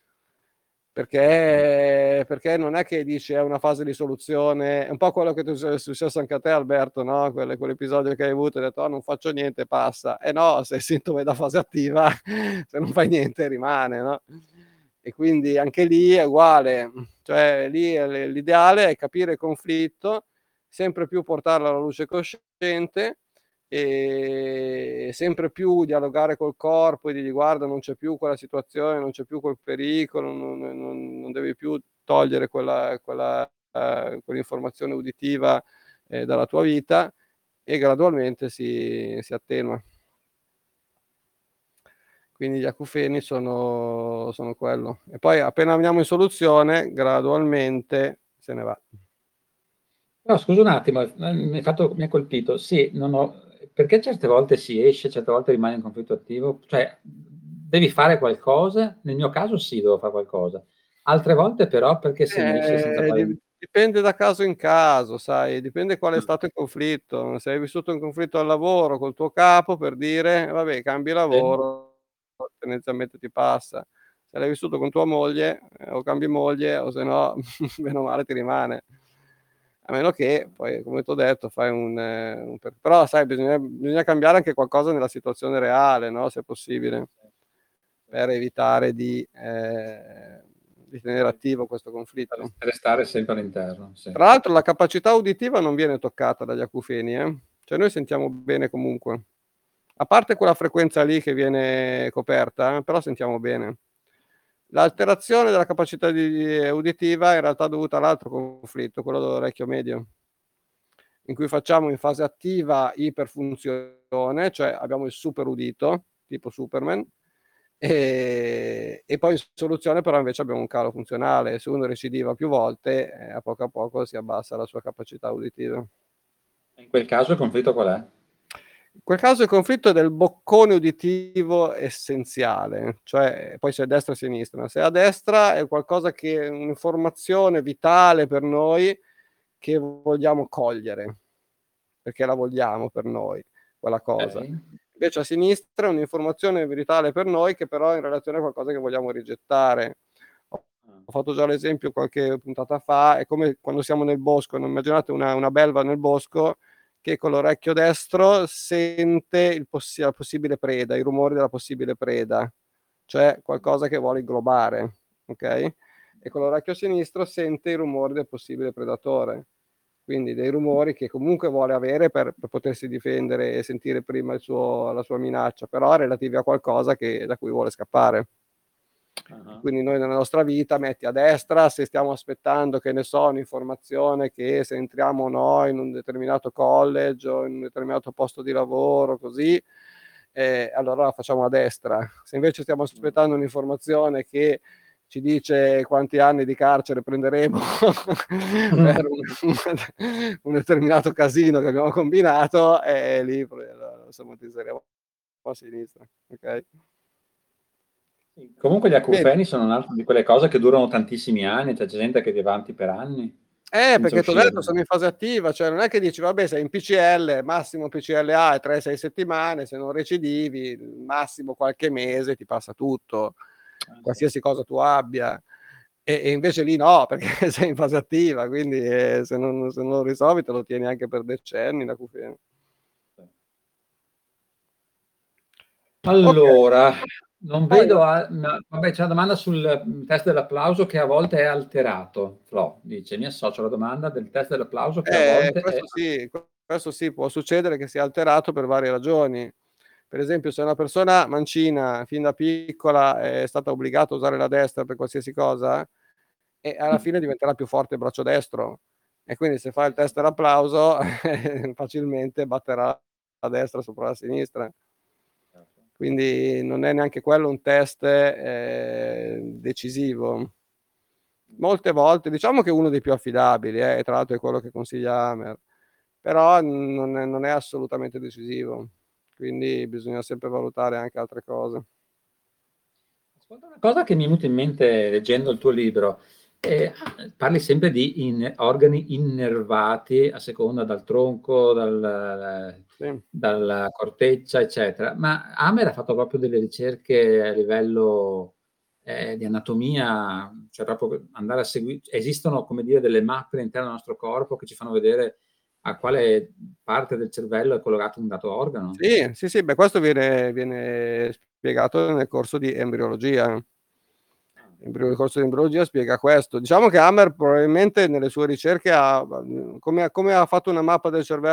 Perché non è che dici è una fase di soluzione, è un po' quello che è successo anche a te, Alberto, no? Quell'episodio che hai avuto, hai detto non faccio niente, passa. No, se il sintomo è da fase attiva, se non fai niente rimane, no? E quindi anche lì è uguale, cioè lì l'ideale è capire il conflitto, sempre più portarlo alla luce cosciente, e sempre più dialogare col corpo e dirgli guarda, non c'è più quella situazione, non c'è più quel pericolo, non devi più togliere quell'informazione uditiva dalla tua vita, e gradualmente si attenua. Quindi gli acufeni sono quello. E poi appena andiamo in soluzione, gradualmente se ne va. No, scusa un attimo, mi ha colpito. Sì, perché certe volte si esce, certe volte rimane in conflitto attivo? Cioè, devi fare qualcosa? Nel mio caso sì, devo fare qualcosa. Altre volte però perché se ne esce senza fare... Dipende da caso in caso, sai, dipende qual è stato il conflitto. Se hai vissuto un conflitto al lavoro col tuo capo, per dire, vabbè, cambi lavoro, tendenzialmente ti passa. Se l'hai vissuto con tua moglie, o cambi moglie, o se no, meno male ti rimane. A meno che, poi, come ti ho detto, fai però, sai, bisogna cambiare anche qualcosa nella situazione reale, no? Se è possibile, per evitare di tenere attivo questo conflitto. Restare sempre all'interno. Sì. Tra l'altro la capacità uditiva non viene toccata dagli acufeni, cioè noi sentiamo bene comunque, a parte quella frequenza lì che viene coperta, però sentiamo bene. L'alterazione della capacità uditiva è in realtà dovuta all'altro conflitto, quello dell'orecchio medio, in cui facciamo in fase attiva iperfunzione, cioè abbiamo il super udito, tipo Superman, e poi in soluzione però invece abbiamo un calo funzionale. Se uno recidiva più volte, a poco si abbassa la sua capacità uditiva. In quel caso il conflitto qual è? In quel caso il conflitto è del boccone uditivo essenziale, cioè poi se è destra o sinistra. Se è a destra è qualcosa che è un'informazione vitale per noi che vogliamo cogliere, perché la vogliamo per noi, quella cosa. Okay. Invece a sinistra è un'informazione vitale per noi che però è in relazione a qualcosa che vogliamo rigettare. Ho fatto già l'esempio qualche puntata fa, è come quando siamo nel bosco, immaginate una belva nel bosco che con l'orecchio destro sente la possibile preda, i rumori della possibile preda, cioè qualcosa che vuole inglobare, ok? E con l'orecchio sinistro sente i rumori del possibile predatore, quindi dei rumori che comunque vuole avere per potersi difendere e sentire prima la sua minaccia, però relativi a qualcosa da cui vuole scappare. Quindi noi nella nostra vita metti a destra se stiamo aspettando, che ne so, un'informazione che se entriamo no in un determinato college o in un determinato posto di lavoro, così, allora la facciamo a destra. Se invece stiamo aspettando un'informazione che ci dice quanti anni di carcere prenderemo per un determinato casino che abbiamo combinato, e lì lo somatizzeremo a sinistra, ok? Comunque gli acufeni sono un'altra di quelle cose che durano tantissimi anni, c'è gente che va avanti per anni senza Perché t'ho uscire. detto sono in fase attiva, cioè non è che dici vabbè sei in PCL, massimo PCLA è 3-6 settimane, se non recidivi massimo qualche mese ti passa tutto, qualsiasi cosa tu abbia, e invece lì no, perché sei in fase attiva, quindi se non lo risolvi te lo tieni anche per decenni l'acufene. Allora, Okay. non vedo vabbè, c'è una domanda sul test dell'applauso che a volte è alterato. Flo dice: "Mi associo alla domanda del test dell'applauso che a volte è..." Questo sì, può succedere che sia alterato per varie ragioni. Per esempio, se una persona mancina fin da piccola è stata obbligata a usare la destra per qualsiasi cosa, e alla fine diventerà più forte il braccio destro, e quindi se fa il test dell'applauso facilmente batterà la destra sopra la sinistra. Quindi non è neanche quello un test decisivo. Molte volte, diciamo che è uno dei più affidabili, e tra l'altro è quello che consiglia Amer, però non è assolutamente decisivo, quindi bisogna sempre valutare anche altre cose. Ascolta, una cosa che mi è venuta in mente leggendo il tuo libro, parli sempre di organi innervati a seconda dal tronco, Sì. dalla corteccia, eccetera. Ma Amer ha fatto proprio delle ricerche a livello di anatomia, cioè proprio andare a seguire. Esistono, come dire, delle mappe all'interno del nostro corpo che ci fanno vedere a quale parte del cervello è collegato un dato organo? Sì, beh, questo viene spiegato nel corso di embriologia. Il corso di embriologia spiega questo. Diciamo che Hammer probabilmente nelle sue ricerche come ha fatto una mappa del cervello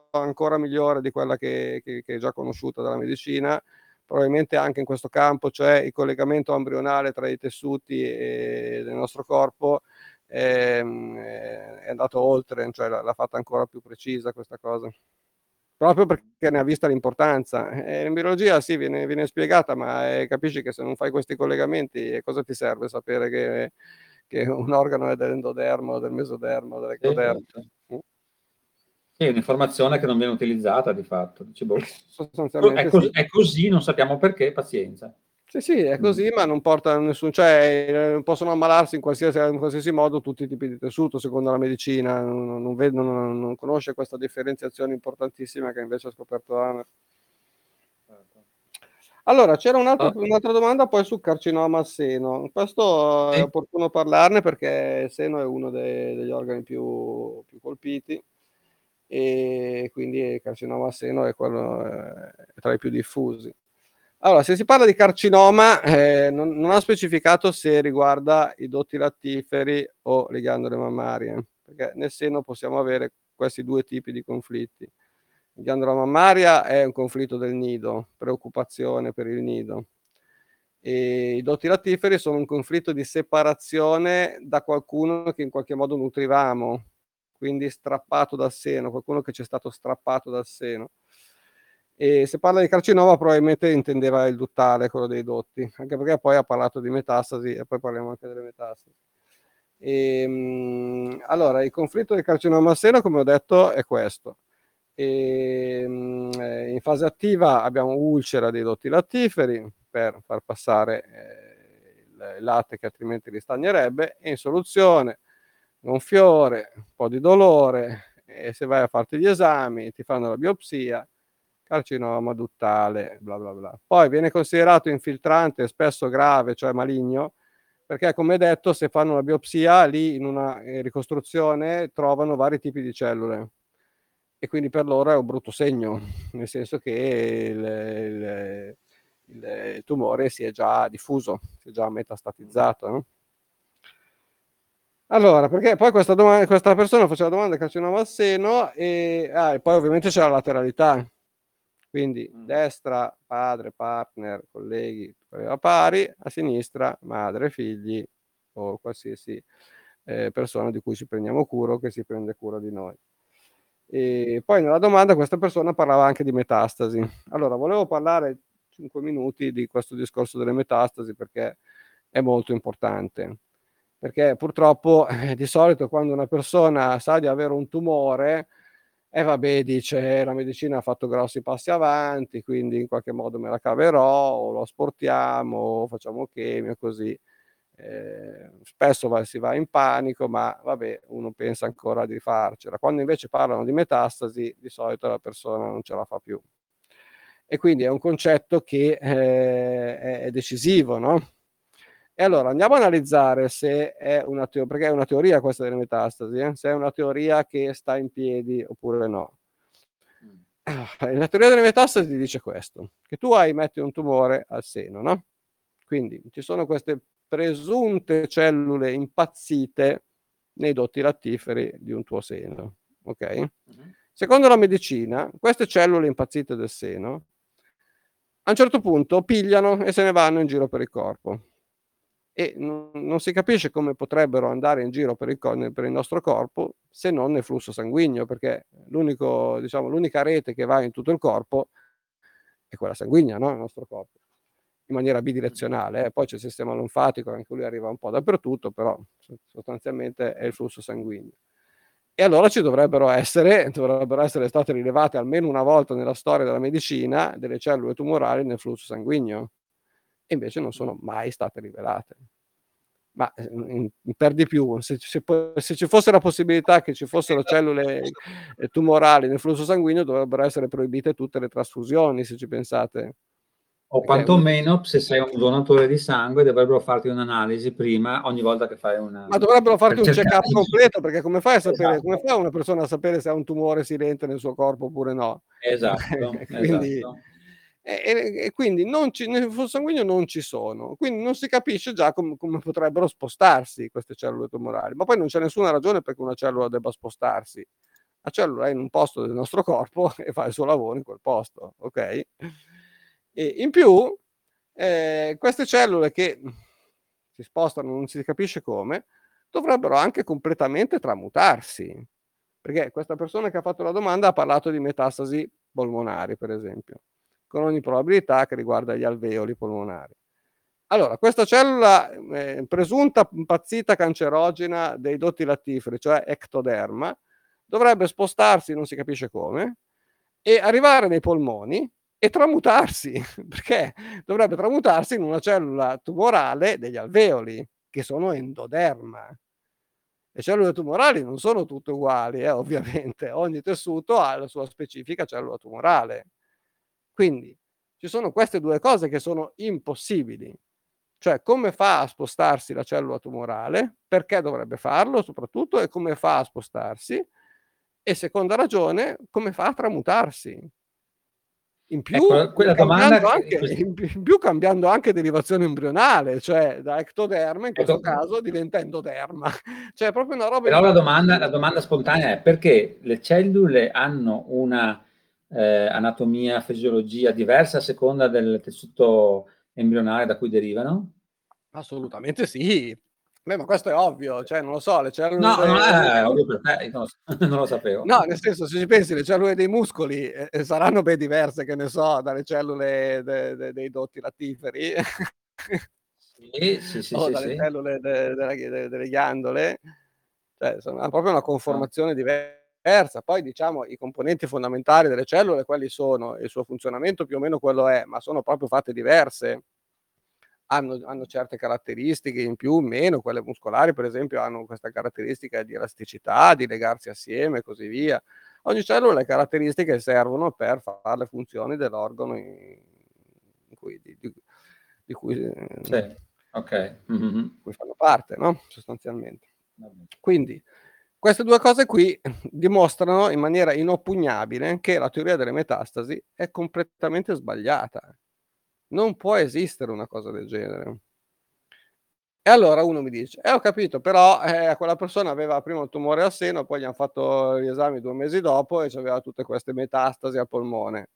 ancora migliore di quella che è già conosciuta dalla medicina. Probabilmente anche in questo campo, cioè il collegamento embrionale tra i tessuti del nostro corpo, è andato oltre, cioè l'ha fatta ancora più precisa questa cosa, proprio perché ne ha vista l'importanza. L'embriologia sì, viene spiegata, ma capisci che se non fai questi collegamenti, cosa ti serve sapere che un organo è dell'endodermo, del mesodermo, dell'ectodermo? Sì, è un'informazione che non viene utilizzata di fatto. Dici, boh. Sostanzialmente sì. È così, non sappiamo perché, pazienza. Sì, è così, ma non porta a nessun, cioè possono ammalarsi in qualsiasi modo tutti i tipi di tessuto, secondo la medicina, non conosce questa differenziazione importantissima che invece ha scoperto Hammer. Allora, c'era un'altra domanda poi sul carcinoma al seno. Questo è opportuno parlarne perché il seno è uno degli organi più colpiti, e quindi il carcinoma al seno è quello tra i più diffusi. Allora, se si parla di carcinoma, non ha specificato se riguarda i dotti lattiferi o le ghiandole mammarie, perché nel seno possiamo avere questi due tipi di conflitti. La ghiandola mammaria è un conflitto del nido, preoccupazione per il nido. E i dotti lattiferi sono un conflitto di separazione da qualcuno che in qualche modo nutrivamo, quindi strappato dal seno, qualcuno che ci è stato strappato dal seno. E se parla di carcinoma probabilmente intendeva il duttale, quello dei dotti, anche perché poi ha parlato di metastasi e poi parliamo anche delle metastasi. Allora, il conflitto del carcinoma al seno, come ho detto, è questo. In fase attiva abbiamo ulcera dei dotti lattiferi per far passare il latte che altrimenti ristagnerebbe, e in soluzione gonfiore, un po' di dolore, e se vai a farti gli esami ti fanno la biopsia, carcinoma duttale, bla bla bla. Poi viene considerato infiltrante, spesso grave, cioè maligno, perché come detto, se fanno una biopsia lì in una ricostruzione trovano vari tipi di cellule, e quindi per loro è un brutto segno, nel senso che il tumore si è già diffuso, si è già metastatizzato, no? Allora, perché poi questa persona faceva la domanda del carcinoma al seno e poi ovviamente c'è la lateralità, quindi destra, padre, partner, colleghi, a pari, a sinistra, madre, figli o qualsiasi persona di cui ci prendiamo cura o che si prende cura di noi. E poi nella domanda questa persona parlava anche di metastasi. Allora, volevo parlare 5 minuti di questo discorso delle metastasi perché è molto importante. Perché purtroppo di solito quando una persona sa di avere un tumore, vabbè, dice la medicina ha fatto grossi passi avanti, quindi in qualche modo me la caverò, o lo asportiamo, o facciamo chemio, così. Spesso si va in panico, ma vabbè, uno pensa ancora di farcela. Quando invece parlano di metastasi, di solito la persona non ce la fa più. E quindi è un concetto che è decisivo, no? E allora andiamo a analizzare se è una teoria, perché è una teoria questa delle metastasi, se è una teoria che sta in piedi oppure no. La teoria delle metastasi dice questo, che tu metti un tumore al seno, no? Quindi ci sono queste presunte cellule impazzite nei dotti lattiferi di un tuo seno, ok? Secondo la medicina, queste cellule impazzite del seno a un certo punto pigliano e se ne vanno in giro per il corpo. E non si capisce come potrebbero andare in giro per il nostro corpo se non nel flusso sanguigno, perché l'unica rete che va in tutto il corpo è quella sanguigna, no? Il nostro corpo, in maniera bidirezionale. Poi c'è il sistema linfatico, anche lui arriva un po' dappertutto, però sostanzialmente è il flusso sanguigno. E allora dovrebbero essere state rilevate almeno una volta nella storia della medicina delle cellule tumorali nel flusso sanguigno, e invece non sono mai state rivelate. Ma per di più, se ci fosse la possibilità che ci fossero cellule tumorali nel flusso sanguigno, dovrebbero essere proibite tutte le trasfusioni, se ci pensate. O quantomeno, se sei un donatore di sangue, dovrebbero farti un'analisi prima, ogni volta che fai una... Ma dovrebbero farti un check-up di... completo, perché come fai a sapere, Esatto. come fa una persona a sapere se ha un tumore silente nel suo corpo oppure no? Esatto, Quindi, esatto. E quindi nel flusso sanguigno non ci sono, quindi non si capisce già come potrebbero spostarsi queste cellule tumorali, ma poi non c'è nessuna ragione perché una cellula debba spostarsi, La cellula è in un posto del nostro corpo e fa il suo lavoro in quel posto, ok? E in più, queste cellule che si spostano, non si capisce come, dovrebbero anche completamente tramutarsi, perché questa persona che ha fatto la domanda ha parlato di metastasi polmonari, per esempio, con ogni probabilità che riguarda gli alveoli polmonari. Allora, questa cellula presunta impazzita cancerogena dei dotti lattiferi, cioè ectoderma, dovrebbe spostarsi, non si capisce come, e arrivare nei polmoni e tramutarsi, perché dovrebbe tramutarsi in una cellula tumorale degli alveoli, che sono endoderma. Le cellule tumorali non sono tutte uguali, ovviamente, ogni tessuto ha la sua specifica cellula tumorale. Quindi ci sono queste due cose che sono impossibili. Cioè, come fa a spostarsi la cellula tumorale? Perché dovrebbe farlo, soprattutto, e come fa a spostarsi? E seconda ragione, come fa a tramutarsi? In più, Ecco, quella domanda in più cambiando anche derivazione embrionale, cioè da ectoderma in questo ecco, caso diventa endoderma. Cioè, è proprio una roba però la domanda spontanea è: perché le cellule hanno una anatomia, fisiologia diversa a seconda del tessuto embrionale da cui derivano? Assolutamente sì. Beh, ma questo è ovvio, cioè non lo so, le No, non cellule è ovvio per te, io non lo sapevo. no, nel senso, se ci pensi, le cellule dei muscoli saranno ben diverse, che ne so, dalle cellule dei dotti lattiferi Sì, sì, sì, o sì, dalle sì. cellule delle ghiandole, cioè hanno proprio una conformazione diversa. Poi diciamo i componenti fondamentali delle cellule quelli sono, il suo funzionamento più o meno quello è, ma sono proprio fatte diverse. Hanno certe caratteristiche in più, in meno, quelle muscolari per esempio hanno questa caratteristica di elasticità, di legarsi assieme e così via. Ogni cellula ha le caratteristiche che servono per fare le funzioni dell'organo in cui, di Sì, ok. Mhm. cui fanno parte, no? Sostanzialmente. Quindi queste due cose qui dimostrano in maniera inoppugnabile che la teoria delle metastasi è completamente sbagliata. Non può esistere una cosa del genere. E allora uno mi dice: ho capito, però quella persona aveva prima un tumore al seno, poi gli han fatto gli esami 2 mesi dopo e c'aveva tutte queste metastasi al polmone.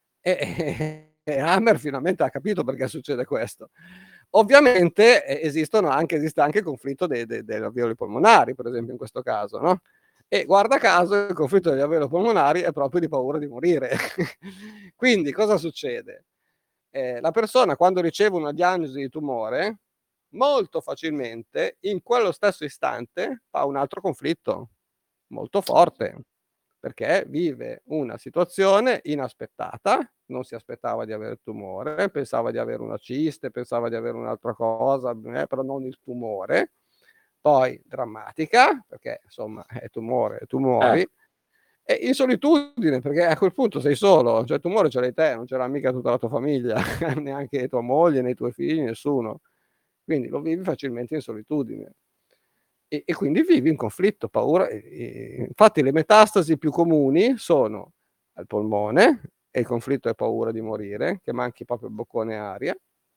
E Hammer finalmente ha capito perché succede questo. Ovviamente esiste anche il conflitto degli alveoli polmonari, per esempio in questo caso, no? E guarda caso il conflitto degli alveoli polmonari è proprio di paura di morire. Quindi cosa succede? La persona quando riceve una diagnosi di tumore, molto facilmente in quello stesso istante fa un altro conflitto molto forte, perché vive una situazione inaspettata, non si aspettava di avere il tumore, pensava di avere una ciste, pensava di avere un'altra cosa, però non il tumore. Poi drammatica, perché insomma è tumore, tu muori, e in solitudine, perché a quel punto sei solo, cioè il tumore ce l'hai te, non ce l'ha mica tutta la tua famiglia, neanche tua moglie, né i tuoi figli, nessuno. Quindi lo vivi facilmente in solitudine. E quindi vivi in conflitto, paura. Infatti le metastasi più comuni sono al polmone, e il conflitto è paura di morire, che manchi proprio il boccone aria,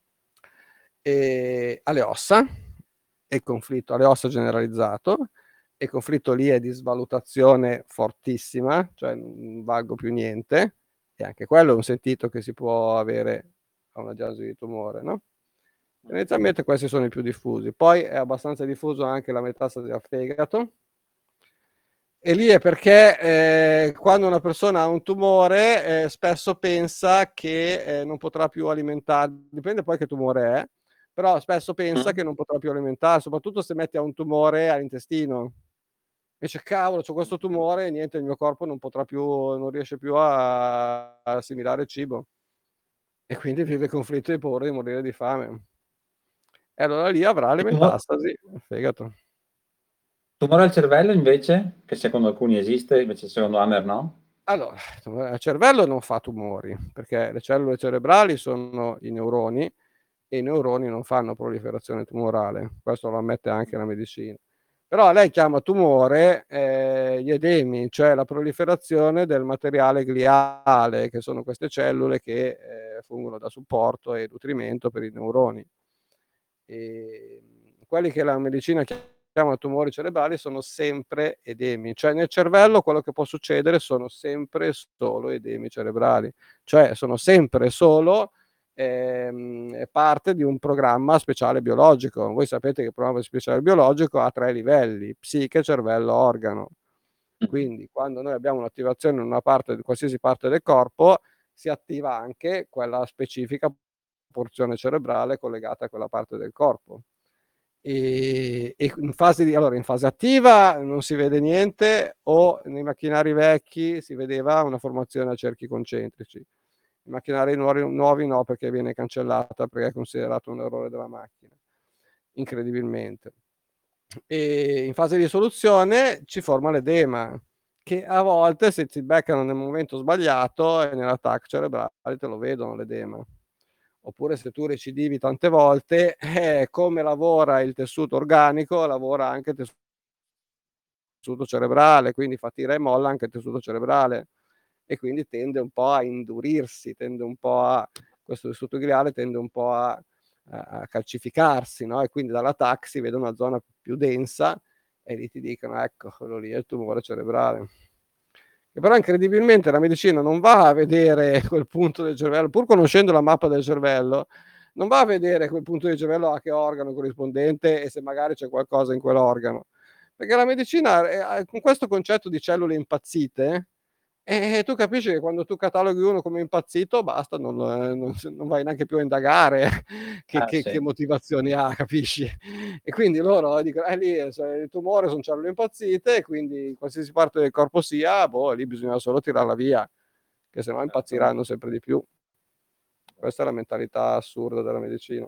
e alle ossa, e il conflitto alle ossa generalizzato, e il conflitto lì è di svalutazione fortissima, cioè non valgo più niente, e anche quello è un sentito che si può avere a una diagnosi di tumore, no? Tendenzialmente questi sono i più diffusi. Poi è abbastanza diffuso anche la metastasi al fegato, e lì è perché quando una persona ha un tumore spesso pensa che non potrà più alimentare, dipende poi che tumore è, però spesso pensa che non potrà più alimentare, soprattutto se metti a un tumore all'intestino. E dice: cavolo, c'ho questo tumore e niente, il mio corpo non riesce più a assimilare il cibo. E quindi vive conflitto di paura di morire di fame. E allora lì avrà le metastasi al fegato. Tumore al cervello invece, che secondo alcuni esiste, invece secondo Hammer no? Allora, il cervello non fa tumori, perché le cellule cerebrali sono i neuroni e i neuroni non fanno proliferazione tumorale, questo lo ammette anche la medicina. Però lei chiama tumore gli edemi, cioè la proliferazione del materiale gliale, che sono queste cellule che fungono da supporto e nutrimento per i neuroni. E quelli che la medicina chiamano tumori cerebrali sono sempre edemi, cioè nel cervello quello che può succedere sono sempre solo edemi cerebrali, cioè sono sempre solo parte di un programma speciale biologico. Voi sapete che il programma speciale biologico ha 3 livelli: psiche, cervello, organo. Quindi quando noi abbiamo un'attivazione in una parte di qualsiasi parte del corpo, si attiva anche quella specifica porzione cerebrale collegata a quella parte del corpo. E in fase attiva non si vede niente, o nei macchinari vecchi si vedeva una formazione a cerchi concentrici. I macchinari nuovi no, perché viene cancellata, perché è considerato un errore della macchina, incredibilmente. E in fase di soluzione ci forma l'edema, che a volte, se ti beccano nel momento sbagliato e nell'attacco cerebrale, te lo vedono l'edema. Oppure se tu recidivi tante volte, come lavora il tessuto organico, lavora anche il tessuto cerebrale, quindi fa tira e molla anche il tessuto cerebrale, e quindi tende un po' a indurirsi, questo tessuto gliale tende un po' a calcificarsi, no? E quindi dalla TAC si vede una zona più densa e lì ti dicono, ecco, quello lì è il tumore cerebrale. E però incredibilmente la medicina non va a vedere quel punto del cervello, pur conoscendo la mappa del cervello, non va a vedere quel punto del cervello a che organo corrispondente e se magari c'è qualcosa in quell'organo. Perché la medicina, con questo concetto di cellule impazzite, tu capisci che quando tu cataloghi uno come impazzito, basta, non vai neanche più a indagare che motivazioni ha, capisci? E quindi loro dicono, lì il tumore sono cellule impazzite, e quindi qualsiasi parte del corpo sia, lì bisogna solo tirarla via, che sennò impazziranno sempre di più. Questa è la mentalità assurda della medicina.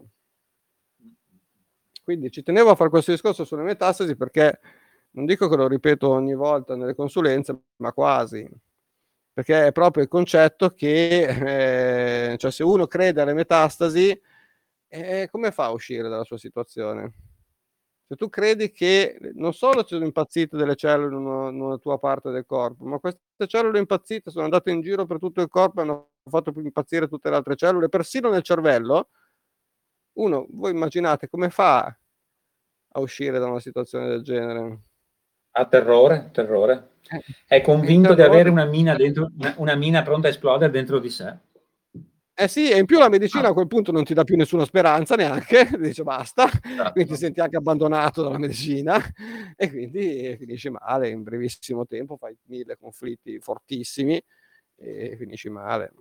Quindi ci tenevo a fare questo discorso sulle metastasi, perché non dico che lo ripeto ogni volta nelle consulenze, ma quasi. Perché è proprio il concetto che cioè se uno crede alle metastasi, come fa a uscire dalla sua situazione? Se tu credi che non solo ci sono impazzite delle cellule in una tua parte del corpo, ma queste cellule impazzite sono andate in giro per tutto il corpo e hanno fatto impazzire tutte le altre cellule, persino nel cervello, voi immaginate come fa a uscire da una situazione del genere? Ha terrore. È convinto di avere una mina dentro, una mina pronta a esplodere dentro di sé. Sì, e in più la medicina a quel punto non ti dà più nessuna speranza neanche, dice basta, quindi ti senti anche abbandonato dalla medicina e quindi finisci male in brevissimo tempo, fai 1000 conflitti fortissimi e finisci male.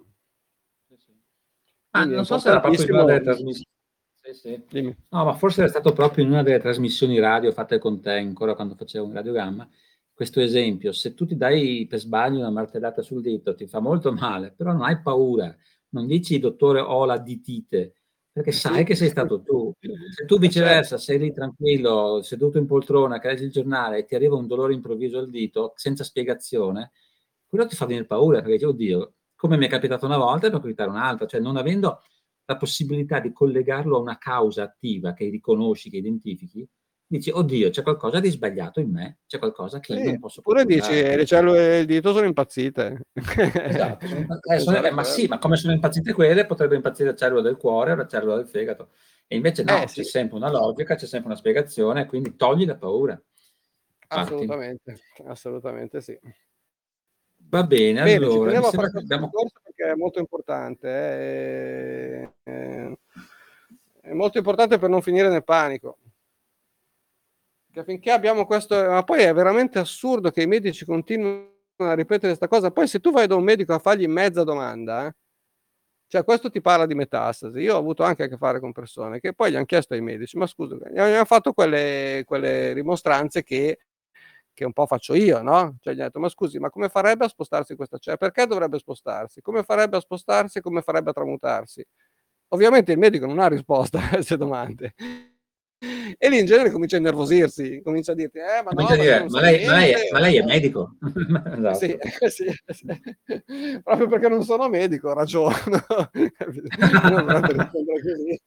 Ma non so se era proprio in una delle trasmissioni. Sì. No, ma forse era stato proprio in una delle trasmissioni radio fatte con te, ancora quando facevo un radiogramma, questo esempio: se tu ti dai per sbaglio una martellata sul dito, ti fa molto male, però non hai paura, non dici dottore ho la ditite, perché sai che sei stato tu. Se tu viceversa sei lì tranquillo, seduto in poltrona, che leggi il giornale e ti arriva un dolore improvviso al dito, senza spiegazione, quello ti fa venire paura, perché dici, oddio, come mi è capitato una volta, può capitare un'altra, cioè non avendo la possibilità di collegarlo a una causa attiva che riconosci, che identifichi, dici, oddio, c'è qualcosa di sbagliato in me, c'è qualcosa che io non posso controllare. Oppure dici, le cellule del dito sono impazzite. Esatto, ma sì, ma come sono impazzite quelle, potrebbe impazzire la cellula del cuore o la cellula del fegato. E invece no, sì. C'è sempre una logica, c'è sempre una spiegazione, quindi togli la paura. Assolutamente sì. Va bene, allora, ci tenevo a fare questo discorso perché è molto importante. È molto importante per non finire nel panico. Perché finché abbiamo questo, ma poi è veramente assurdo che i medici continuino a ripetere questa cosa. Poi se tu vai da un medico a fargli mezza domanda, cioè questo ti parla di metastasi. Io ho avuto anche a che fare con persone che poi gli hanno chiesto ai medici, ma scusa, gli hanno fatto quelle rimostranze che un po' faccio io, no? Cioè gli ho detto, ma scusi, ma come farebbe a spostarsi questa cella? Perché dovrebbe spostarsi? Come farebbe a spostarsi? Come farebbe a tramutarsi? Ovviamente il medico non ha risposta a queste domande. E lì in genere comincia a innervosirsi, comincia a dirti, ma no, ma io non so niente. Ma lei è medico? Sì. Proprio perché non sono medico, ragiono. Non dovrebbe rispondere così.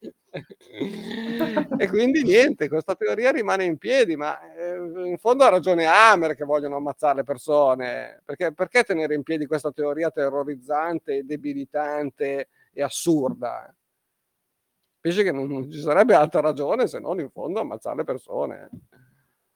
E quindi niente, questa teoria rimane in piedi, ma in fondo ha ragione Hammer che vogliono ammazzare le persone. Perché tenere in piedi questa teoria terrorizzante, debilitante e assurda? Capisci che non ci sarebbe altra ragione se non in fondo ammazzare le persone.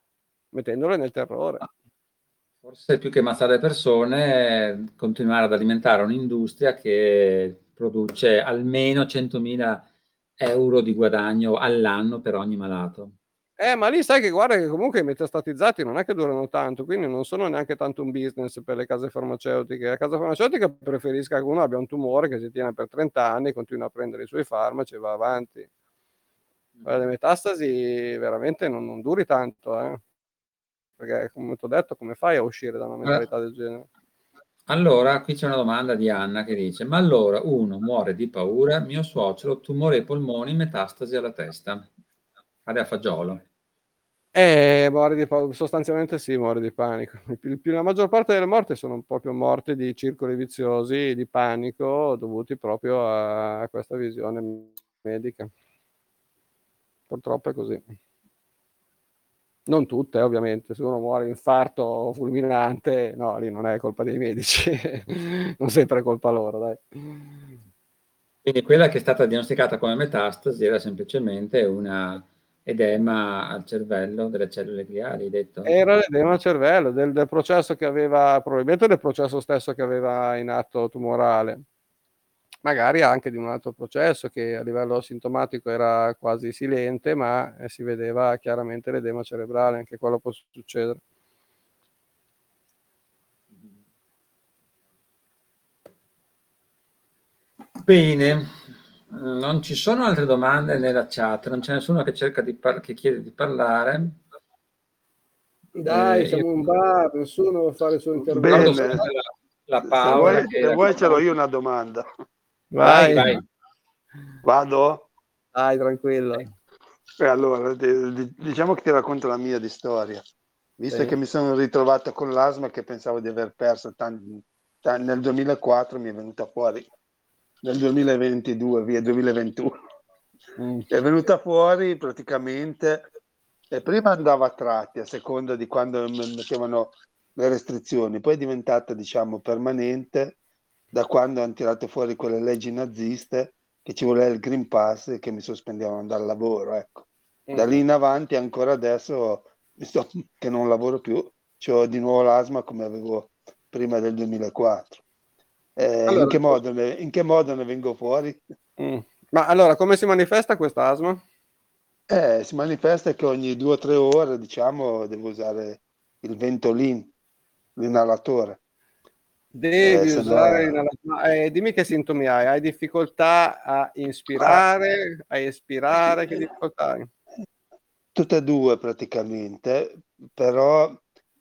mettendole nel terrore. Forse più che ammazzare le persone, continuare ad alimentare un'industria che produce almeno 100.000 euro di guadagno all'anno per ogni malato. Ma lì sai che guarda che comunque i metastatizzati non è che durano tanto, quindi non sono neanche tanto un business per le case farmaceutiche. La casa farmaceutica preferisca che uno abbia un tumore che si tiene per 30 anni, continua a prendere i suoi farmaci e va avanti. Le metastasi veramente non duri tanto, perché come ti ho detto, come fai a uscire da una mentalità del genere? Allora, qui c'è una domanda di Anna che dice: ma allora uno muore di paura, mio suocero, tumore ai polmoni, metastasi alla testa. Fare a fagiolo. Sostanzialmente sì, muore di panico. La maggior parte delle morti sono proprio morti di circoli viziosi, di panico, dovuti proprio a questa visione medica. Purtroppo è così. Non tutte, ovviamente. Se uno muore di infarto fulminante, no, lì non è colpa dei medici, non sempre è colpa loro, dai. Quindi quella che è stata diagnosticata come metastasi era semplicemente una edema al cervello delle cellule gliali, hai detto? Era l'edema al cervello, del processo che aveva, probabilmente del processo stesso che aveva in atto tumorale, magari anche di un altro processo che a livello sintomatico era quasi silente, ma si vedeva chiaramente l'edema cerebrale, anche quello può succedere. Bene, non ci sono altre domande nella chat, non c'è nessuno che cerca che chiede di parlare. Dai, siamo un bar, nessuno vuole fare il suo intervento. Bene, La se Paola vuoi ce l'ho io una domanda. Vai. Vado? Dai, tranquillo. Allora, diciamo che ti racconto la mia di storia. Visto Sì. che mi sono ritrovato con l'asma che pensavo di aver perso nel 2004, mi è venuta fuori nel 2022, via 2021. È venuta fuori praticamente, e prima andava a tratti a seconda di quando mi mettevano le restrizioni, poi è diventata, diciamo, permanente da quando hanno tirato fuori quelle leggi naziste che ci voleva il Green Pass e che mi sospendevano dal lavoro, ecco. Da lì in avanti, ancora adesso, visto che non lavoro più, ho di nuovo l'asma come avevo prima del 2004. Allora, in che modo ne vengo fuori? Ma allora, come si manifesta questa asma? Si manifesta che ogni 2 o 3 ore, diciamo, devo usare il Ventolin, l'inalatore. Devi Se usare no, dimmi che sintomi hai. Hai difficoltà a inspirare, a espirare? Che difficoltà hai? tutte e due praticamente, però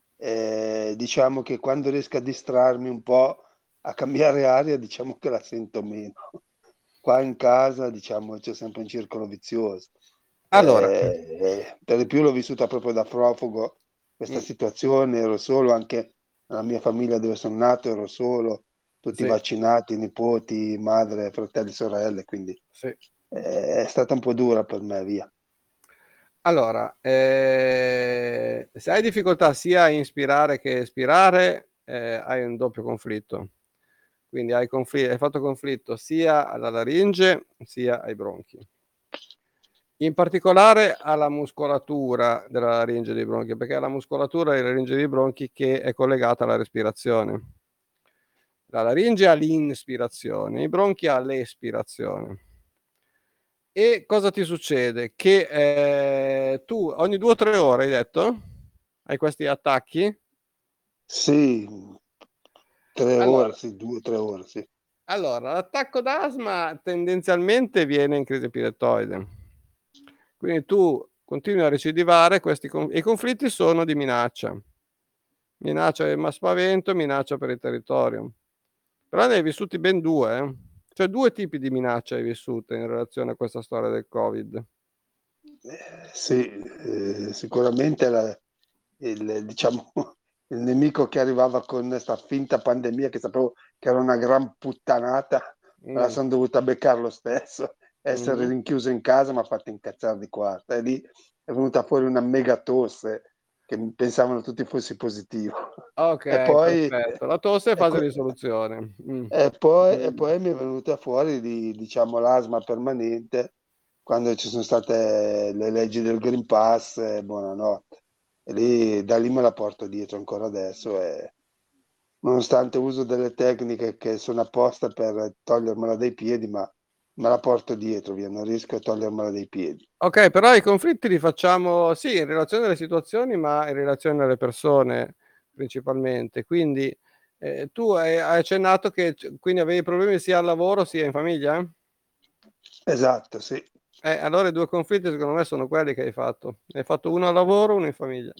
diciamo che quando riesco a distrarmi un po', a cambiare aria, diciamo che la sento meno. Qua in casa, diciamo, c'è sempre un circolo vizioso. Allora, Per di più l'ho vissuta proprio da profugo questa situazione, ero solo, anche nella mia famiglia dove sono nato, ero solo, tutti sì, vaccinati, nipoti, madre, fratelli, sorelle, quindi sì. è stata un po' dura per me, via. Allora, se hai difficoltà sia a inspirare che espirare, hai un doppio conflitto. Quindi hai fatto conflitto sia alla laringe sia ai bronchi. In particolare alla muscolatura della laringe dei bronchi, perché è la muscolatura della laringe dei bronchi che è collegata alla respirazione. La laringe all'inspirazione, i bronchi all'espirazione. E cosa ti succede? Che tu ogni 2 o 3 ore, hai detto? Hai questi attacchi? Sì, 3 Allora, ore, sì, 2 o 3 ore, sì. l'attacco d'asma tendenzialmente viene in crisi epilettoide. Quindi tu continui a recidivare i conflitti sono di minaccia. Minaccia ma spavento, minaccia per il territorio. Però ne hai vissuti ben 2, Cioè 2 tipi di minacce hai vissute in relazione a questa storia del Covid. Sì, sicuramente diciamo, il nemico che arrivava con questa finta pandemia, che sapevo che era una gran puttanata, me la sono dovuta beccare lo stesso. Essere rinchiuso in casa mi ha fatto incazzare di qua. E lì è venuta fuori una mega tosse che pensavano tutti fossi positivo. Ok, E poi, perfetto. La tosse è fase di soluzione. e poi mi è venuta fuori, diciamo, l'asma permanente quando ci sono state le leggi del Green Pass, buonanotte. E da lì me la porto dietro ancora adesso, e nonostante uso delle tecniche che sono apposta per togliermela dai piedi, ma me la porto dietro, via, non riesco a togliermela dai piedi. Ok, però i conflitti li facciamo sì in relazione alle situazioni, ma in relazione alle persone principalmente. Quindi tu hai accennato che quindi avevi problemi sia al lavoro sia in famiglia? Esatto, sì. Allora i due conflitti secondo me sono quelli che hai fatto. Hai fatto uno al lavoro, uno in famiglia.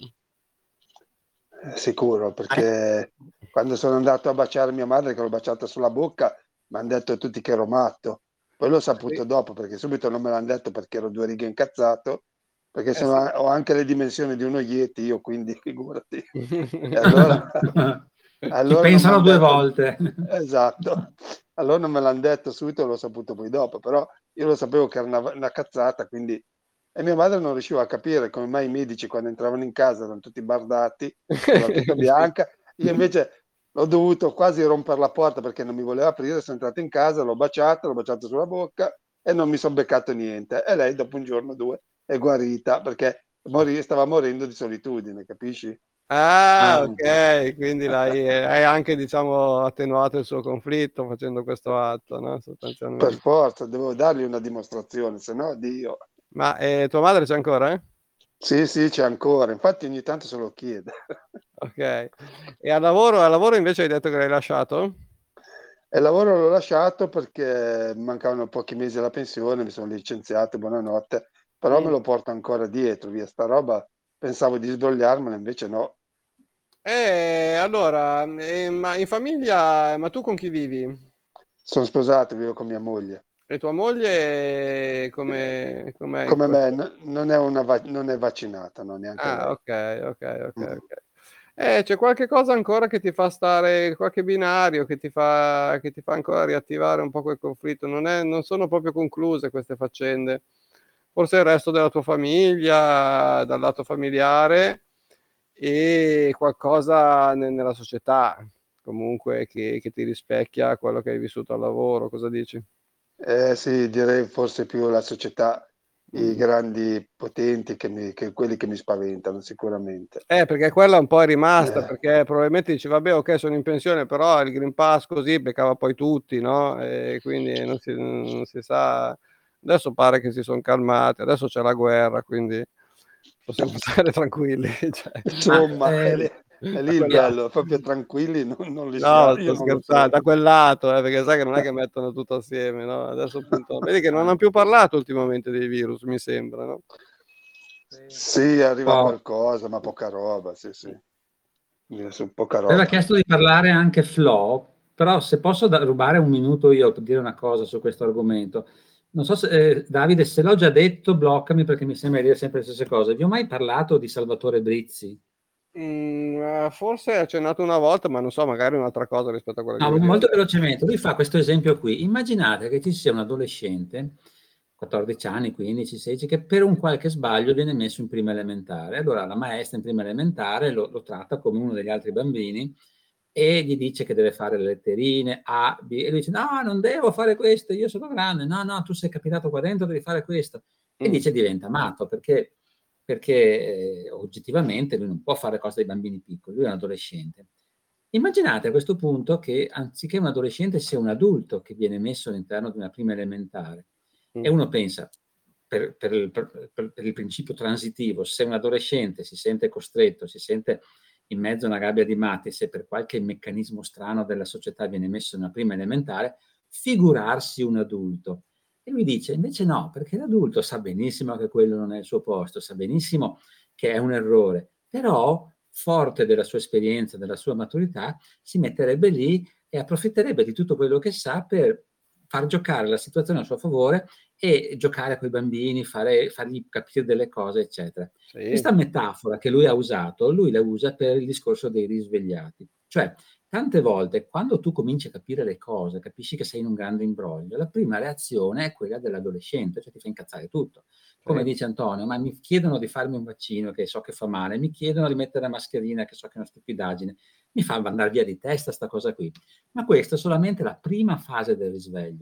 Sicuro, perché quando sono andato a baciare mia madre, che l'ho baciata sulla bocca, mi hanno detto tutti che ero matto. Poi l'ho saputo Sì. dopo, perché subito non me l'hanno detto perché ero 2 righe incazzato, perché Sì. ho anche le dimensioni di uno Yeti, io quindi figurati. E allora, Ci allora non mi pensano hanno 2 detto, volte. esatto, allora non me l'hanno detto subito, l'ho saputo poi dopo, però io lo sapevo che era una cazzata, quindi. E mia madre non riusciva a capire come mai i medici quando entravano in casa erano tutti bardati, con la tuta Sì. bianca. Io invece l'ho dovuto quasi rompere la porta perché non mi voleva aprire, sono entrato in casa, l'ho baciato sulla bocca e non mi sono beccato niente. E lei dopo un giorno o 2 è guarita perché stava morendo di solitudine, capisci? Ah, Ah, ok, quindi hai anche, diciamo, attenuato il suo conflitto facendo questo atto, no? Per Sostanzialmente. forza, devo dargli una dimostrazione, se no Dio. Ma tua madre c'è ancora, eh? Sì, sì, c'è ancora, infatti ogni tanto se lo chiede. Ok. E al lavoro invece hai detto che l'hai lasciato? E il lavoro l'ho lasciato perché mancavano pochi mesi alla pensione, mi sono licenziato, buonanotte, però me Mm. lo porto ancora dietro, via sta roba. Pensavo di sbrogliarmela, invece no. Allora, ma in famiglia, ma tu con chi vivi? Sono sposato, vivo con mia moglie. E tua moglie com'è in Come me, questo? non è vaccinata, no, neanche Ah, lei. ok, ok, ok, Mm. ok. C'è qualche cosa ancora che ti fa stare, qualche binario che ti fa ancora riattivare un po' quel conflitto. Non sono proprio concluse queste faccende. Forse il resto della tua famiglia, dal lato familiare, e qualcosa nella società, comunque, che ti rispecchia quello che hai vissuto al lavoro. Cosa dici? Sì, direi forse più la società, i Mm. grandi potenti che quelli che mi spaventano, sicuramente. Perché quella un po' è rimasta, Eh, perché probabilmente dici, vabbè, ok, sono in pensione, però il Green Pass così beccava poi tutti, no? E quindi non si sa. Adesso pare che si sono calmati, adesso c'è la guerra, quindi possiamo stare tranquilli. Cioè. ma insomma, è Da lì il quel lato. bello, proprio tranquilli, non li si ha, No, io sto non lo scherzando, so. da quel lato, perché sai che non è che mettono tutto assieme, no? Adesso appunto, vedi che non hanno più parlato ultimamente dei virus, mi sembra, no? Sì, arriva oh, qualcosa, ma poca roba, sì, sì. Adesso poca aveva roba. chiesto di parlare anche Flo, però se posso rubare un minuto io per dire una cosa su questo argomento. Non so se, Davide, se l'ho già detto, bloccami perché mi sembra di dire sempre le stesse cose. Vi ho mai parlato di Salvatore Brizzi? Forse hai accennato una volta, ma non so, magari un'altra cosa rispetto a quella che No, mi avevi molto detto. velocemente. Lui fa questo esempio qui. Immaginate che ci sia un adolescente, 14 anni, 15, 16, che per un qualche sbaglio viene messo in prima elementare. Allora la maestra in prima elementare lo tratta come uno degli altri bambini e gli dice che deve fare le letterine A, B, e lui dice no, non devo fare questo, io sono grande, no, no, tu sei capitato qua dentro, devi fare questo. E Mm, dice diventa matto perché oggettivamente lui non può fare cose dei bambini piccoli, lui è un adolescente. Immaginate a questo punto che anziché un adolescente sia un adulto che viene messo all'interno di una prima elementare e mm, uno pensa, per il principio transitivo, se un adolescente si sente costretto, si sente in mezzo a una gabbia di matti, se per qualche meccanismo strano della società viene messo in una prima elementare, figurarsi un adulto. E lui dice, invece no, perché l'adulto sa benissimo che quello non è il suo posto, sa benissimo che è un errore, però forte della sua esperienza, della sua maturità, si metterebbe lì e approfitterebbe di tutto quello che sa per far giocare la situazione a suo favore e giocare con i bambini, fargli capire delle cose, eccetera. sì. Questa metafora che lui ha usato, lui la usa per il discorso dei risvegliati. Cioè, tante volte quando tu cominci a capire le cose, capisci che sei in un grande imbroglio, la prima reazione è quella dell'adolescente, cioè ti fa incazzare tutto. Come Sì. dice Antonio, ma mi chiedono di farmi un vaccino che so che fa male, mi chiedono di mettere la mascherina che so che è una stupidaggine, mi fa andare via di testa sta cosa qui. Ma questa è solamente la prima fase del risveglio.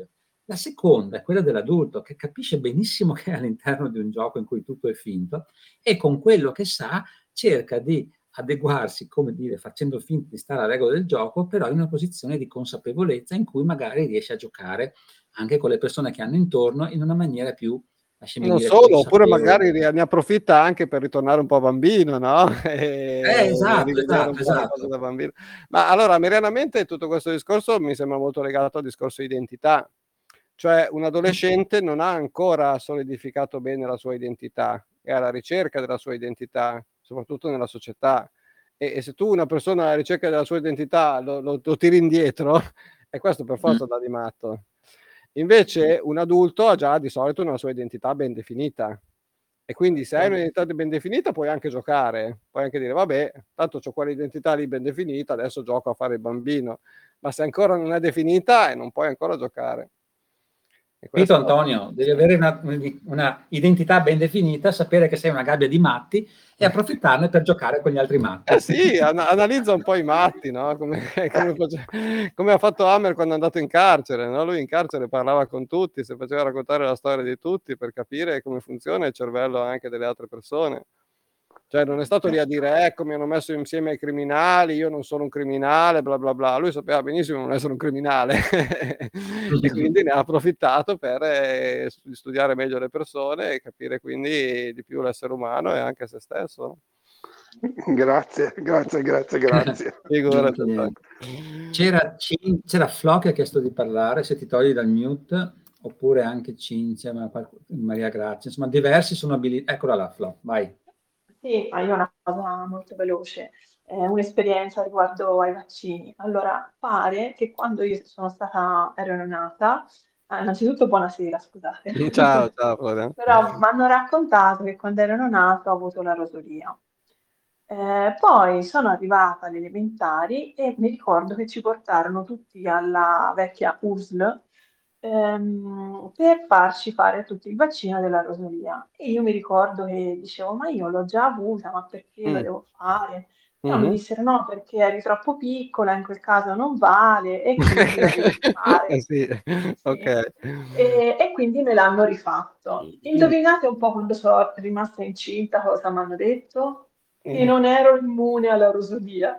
La seconda è quella dell'adulto, che capisce benissimo che è all'interno di un gioco in cui tutto è finto e con quello che sa cerca di adeguarsi, come dire, facendo finta di stare alla regola del gioco, però in una posizione di consapevolezza in cui magari riesce a giocare anche con le persone che hanno intorno in una maniera più, lasciami Non dire, più solo, oppure consapevole. magari ne approfitta anche per ritornare un po' bambino, no? E Esatto, rivedere un esatto, po' le cose esatto. da bambino. Ma allora, merianamente, tutto questo discorso mi sembra molto legato al discorso identità. Cioè, un adolescente non ha ancora solidificato bene la sua identità, è alla ricerca della sua identità, soprattutto nella società. E se tu una persona alla ricerca della sua identità lo tiri indietro, e questo per Mm. forza da di matto. Invece un adulto ha già di solito una sua identità ben definita. E quindi se hai un'identità ben definita puoi anche giocare, puoi anche dire vabbè, tanto c'ho quell'identità lì ben definita, adesso gioco a fare il bambino. Ma se ancora non è definita, non puoi ancora giocare. E Capito, questo Antonio? Devi avere una identità ben definita, sapere che sei una gabbia di matti e approfittarne per giocare con gli altri matti. sì, analizza un po' i matti, no? Come ha fatto Hammer quando è andato in carcere, no? Lui in carcere parlava con tutti, si faceva raccontare la storia di tutti per capire come funziona il cervello anche delle altre persone. Cioè non è stato lì a dire ecco mi hanno messo insieme ai criminali, io non sono un criminale, bla bla bla. Lui sapeva benissimo non essere un criminale e quindi ne ha approfittato per studiare meglio le persone e capire quindi di più l'essere umano e anche se stesso. Grazie. Figurati. C'era Flo che ha chiesto di parlare, se ti togli dal mute, oppure anche Cinzia, Maria Grazia, insomma diversi sono abilità. Eccola là, Flo, vai. Sì, ma io una cosa molto veloce, un'esperienza riguardo ai vaccini. Allora, pare che quando ero neonata, innanzitutto buonasera, scusate, Ciao Florian. però mi hanno raccontato che quando ero neonata ho avuto la rosolia. Poi sono arrivata alle elementari e mi ricordo che ci portarono tutti alla vecchia USL per farci fare tutti il vaccino della rosolia. E io mi ricordo che dicevo, ma io l'ho già avuta, ma perché lo devo fare? No, mi Mhm. dissero no, perché eri troppo piccola, in quel caso non vale, e quindi la devi fare. Sì, Sì. ok. E quindi me l'hanno rifatto. Indovinate un po' quando sono rimasta incinta cosa mi hanno detto? Che non ero immune alla rosolia.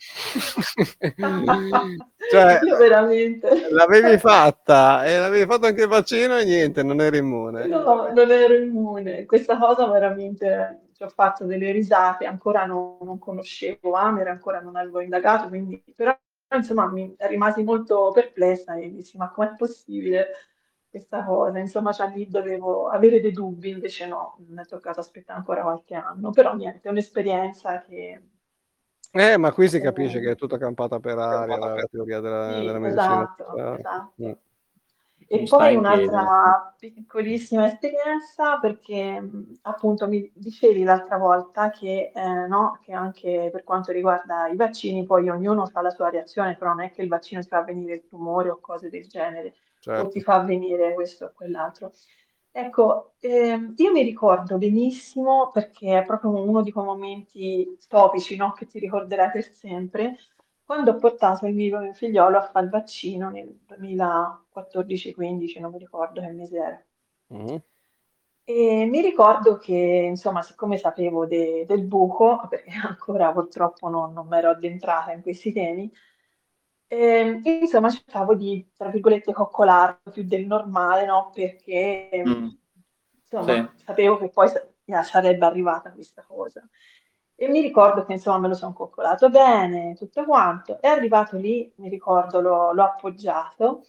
Cioè, Io veramente. l'avevi fatta e l'avevi fatto anche il vaccino e niente, non eri immune. No, non ero immune. Questa cosa veramente ci ho fatto delle risate, ancora non conoscevo Amer, ancora non avevo indagato, quindi però insomma mi rimasi molto perplessa e dissi ma com'è possibile questa cosa? Insomma, cioè, lì dovevo avere dei dubbi, invece no, mi è toccato aspettare ancora qualche anno, però niente, è un'esperienza che Ma qui si capisce che è eh, tutta campata per aria la teoria della sì, medicina esatto, sociale. Mm. esatto. Non E sta poi in piedi. un'altra piccolissima esperienza, perché appunto mi dicevi l'altra volta che, no, che anche per quanto riguarda i vaccini, poi ognuno fa la sua reazione, però non è che il vaccino ti fa venire il tumore o cose del genere, o ti Certo. fa venire questo o quell'altro. Ecco, io mi ricordo benissimo, perché è proprio uno di quei momenti topici, no, che ti ricorderai per sempre, quando ho portato il mio figliolo a fare il vaccino nel 2014-15, non mi ricordo che mese era. Mhm. E mi ricordo che, insomma, siccome sapevo del buco, perché ancora purtroppo non mi ero addentrata in questi temi, insomma, cercavo di, tra virgolette, coccolarlo più del normale, no? Perché, Mm, sì. insomma, sapevo che poi sarebbe arrivata questa cosa. E mi ricordo che, insomma, me lo sono coccolato bene, tutto quanto. È arrivato lì, mi ricordo, l'ho appoggiato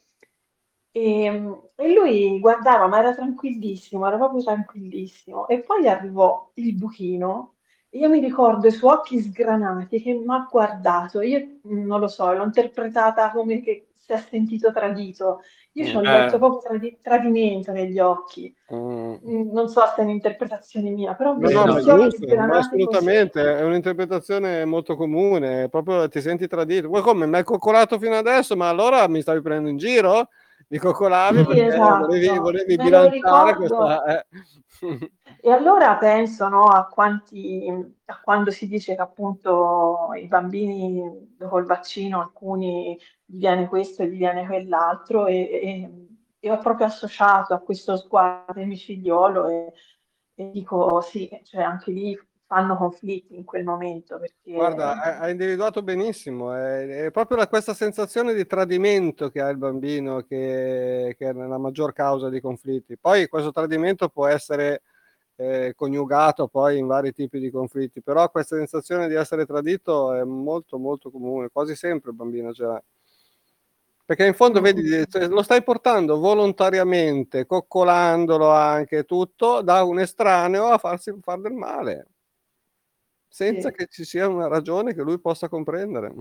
e lui guardava, ma era tranquillissimo, era proprio tranquillissimo. E poi arrivò il buchino. E io mi ricordo i suoi occhi sgranati che mi ha guardato. Io non lo so, l'ho interpretata come che si è sentito tradito. Io ci Mm. ho letto proprio tradimento negli occhi. Mm. Non so se è un'interpretazione mia, però ho No, visto no, ma No, è questi occhi giusto, ma sgranati così. assolutamente, è un'interpretazione molto comune, proprio ti senti tradito. Poi come, mi hai coccolato fino adesso, ma allora mi stavi prendendo in giro? Mi coccolavi Sì, perché esatto, volevi me lo bilanciare ricordo. questa... E allora penso, no, a quando si dice che appunto i bambini dopo il vaccino alcuni gli viene questo e gli viene quell'altro e ho proprio associato a questo sguardo di mio figliolo e dico sì, cioè anche lì fanno conflitti in quel momento perché Guarda, hai individuato benissimo, è proprio questa sensazione di tradimento che ha il bambino che è la maggior causa di conflitti. Poi questo tradimento può essere coniugato poi in vari tipi di conflitti, però questa sensazione di essere tradito è molto molto comune, quasi sempre il bambino ce l'ha. Perché in fondo vedi, cioè, lo stai portando volontariamente, coccolandolo anche tutto, da un estraneo a far del male, senza sì. che ci sia una ragione che lui possa comprendere.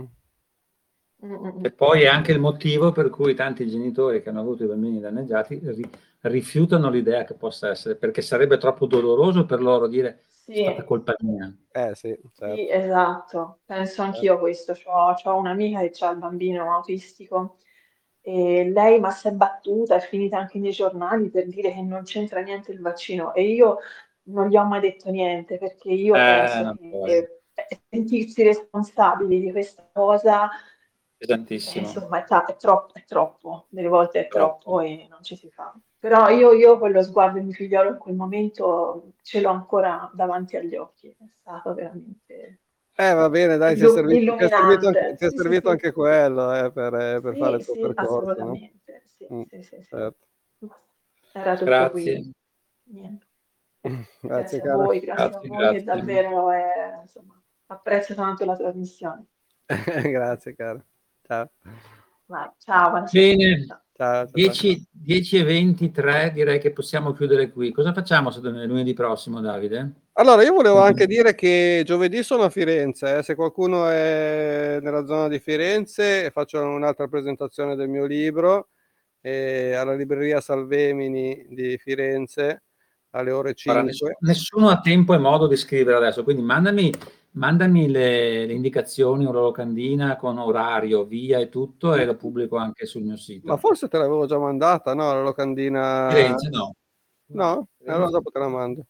E poi è anche il motivo per cui tanti genitori che hanno avuto i bambini danneggiati rifiutano l'idea che possa essere, perché sarebbe troppo doloroso per loro dire è stata Sì, colpa mia. Sì, certo. sì, esatto, penso anch'io questo. C'ho un'amica che ha il bambino autistico e lei ma si è battuta, è finita anche nei giornali per dire che non c'entra niente il vaccino e io non gli ho mai detto niente perché io penso Non puoi. che sentirsi responsabili di questa cosa, Pesantissimo. insomma, è troppo, delle volte è Troppo. troppo e non ci si fa. Però io quello sguardo di mio figliolo in quel momento ce l'ho ancora davanti agli occhi, è stato veramente Va bene, dai, ti è illuminante. Sì, sì, servito sì. anche quello per fare Sì, il tuo sì, percorso, no? assolutamente. Sì, sì, sì, sì. Certo. Era tutto qui. Grazie. Niente. Grazie, Grazie a cara. voi, grazie a voi che Grazie. davvero insomma, apprezzo tanto la trasmissione. Grazie, cara. Ciao. Vai, ciao, buonasera. Bene, Ciao. Ciao, ciao, ciao. 10:23 direi che possiamo chiudere qui. Cosa facciamo lunedì prossimo, Davide? Allora, io volevo anche dire che giovedì sono a Firenze, se qualcuno è nella zona di Firenze faccio un'altra presentazione del mio libro alla libreria Salvemini di Firenze alle ore Guarda, 5. nessuno ha tempo e modo di scrivere adesso, quindi mandami le indicazioni, una locandina con orario, via e tutto, e lo pubblico anche sul mio Ma sito. forse te l'avevo già mandata, no? La locandina... Firenze no. No? Allora dopo te la mando.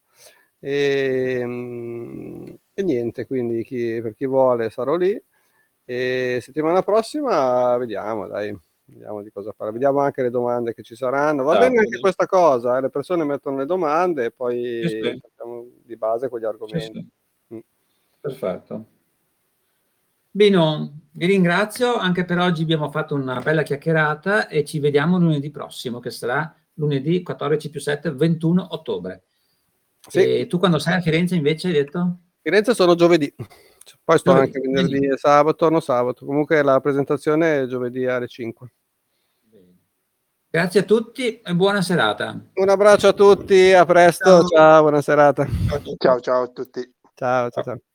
E niente, quindi per chi vuole sarò lì. E settimana prossima vediamo, dai, vediamo di cosa fare. Vediamo anche le domande che ci saranno. Va bene anche questa cosa, le persone mettono le domande e poi Sì. facciamo di base con gli argomenti. Sì. Perfetto. Bino, vi ringrazio, anche per oggi abbiamo fatto una bella chiacchierata e ci vediamo lunedì prossimo, che sarà lunedì 14+7, 21 ottobre. Sì. E tu quando sei a Firenze invece hai detto? Firenze sono giovedì, poi sto Giovedì. anche venerdì e sabato, torno sabato. Comunque la presentazione è giovedì alle 5. Grazie a tutti e buona serata. Un abbraccio a tutti, a presto, ciao, buona serata. Ciao ciao a tutti. Ciao, ciao, ciao.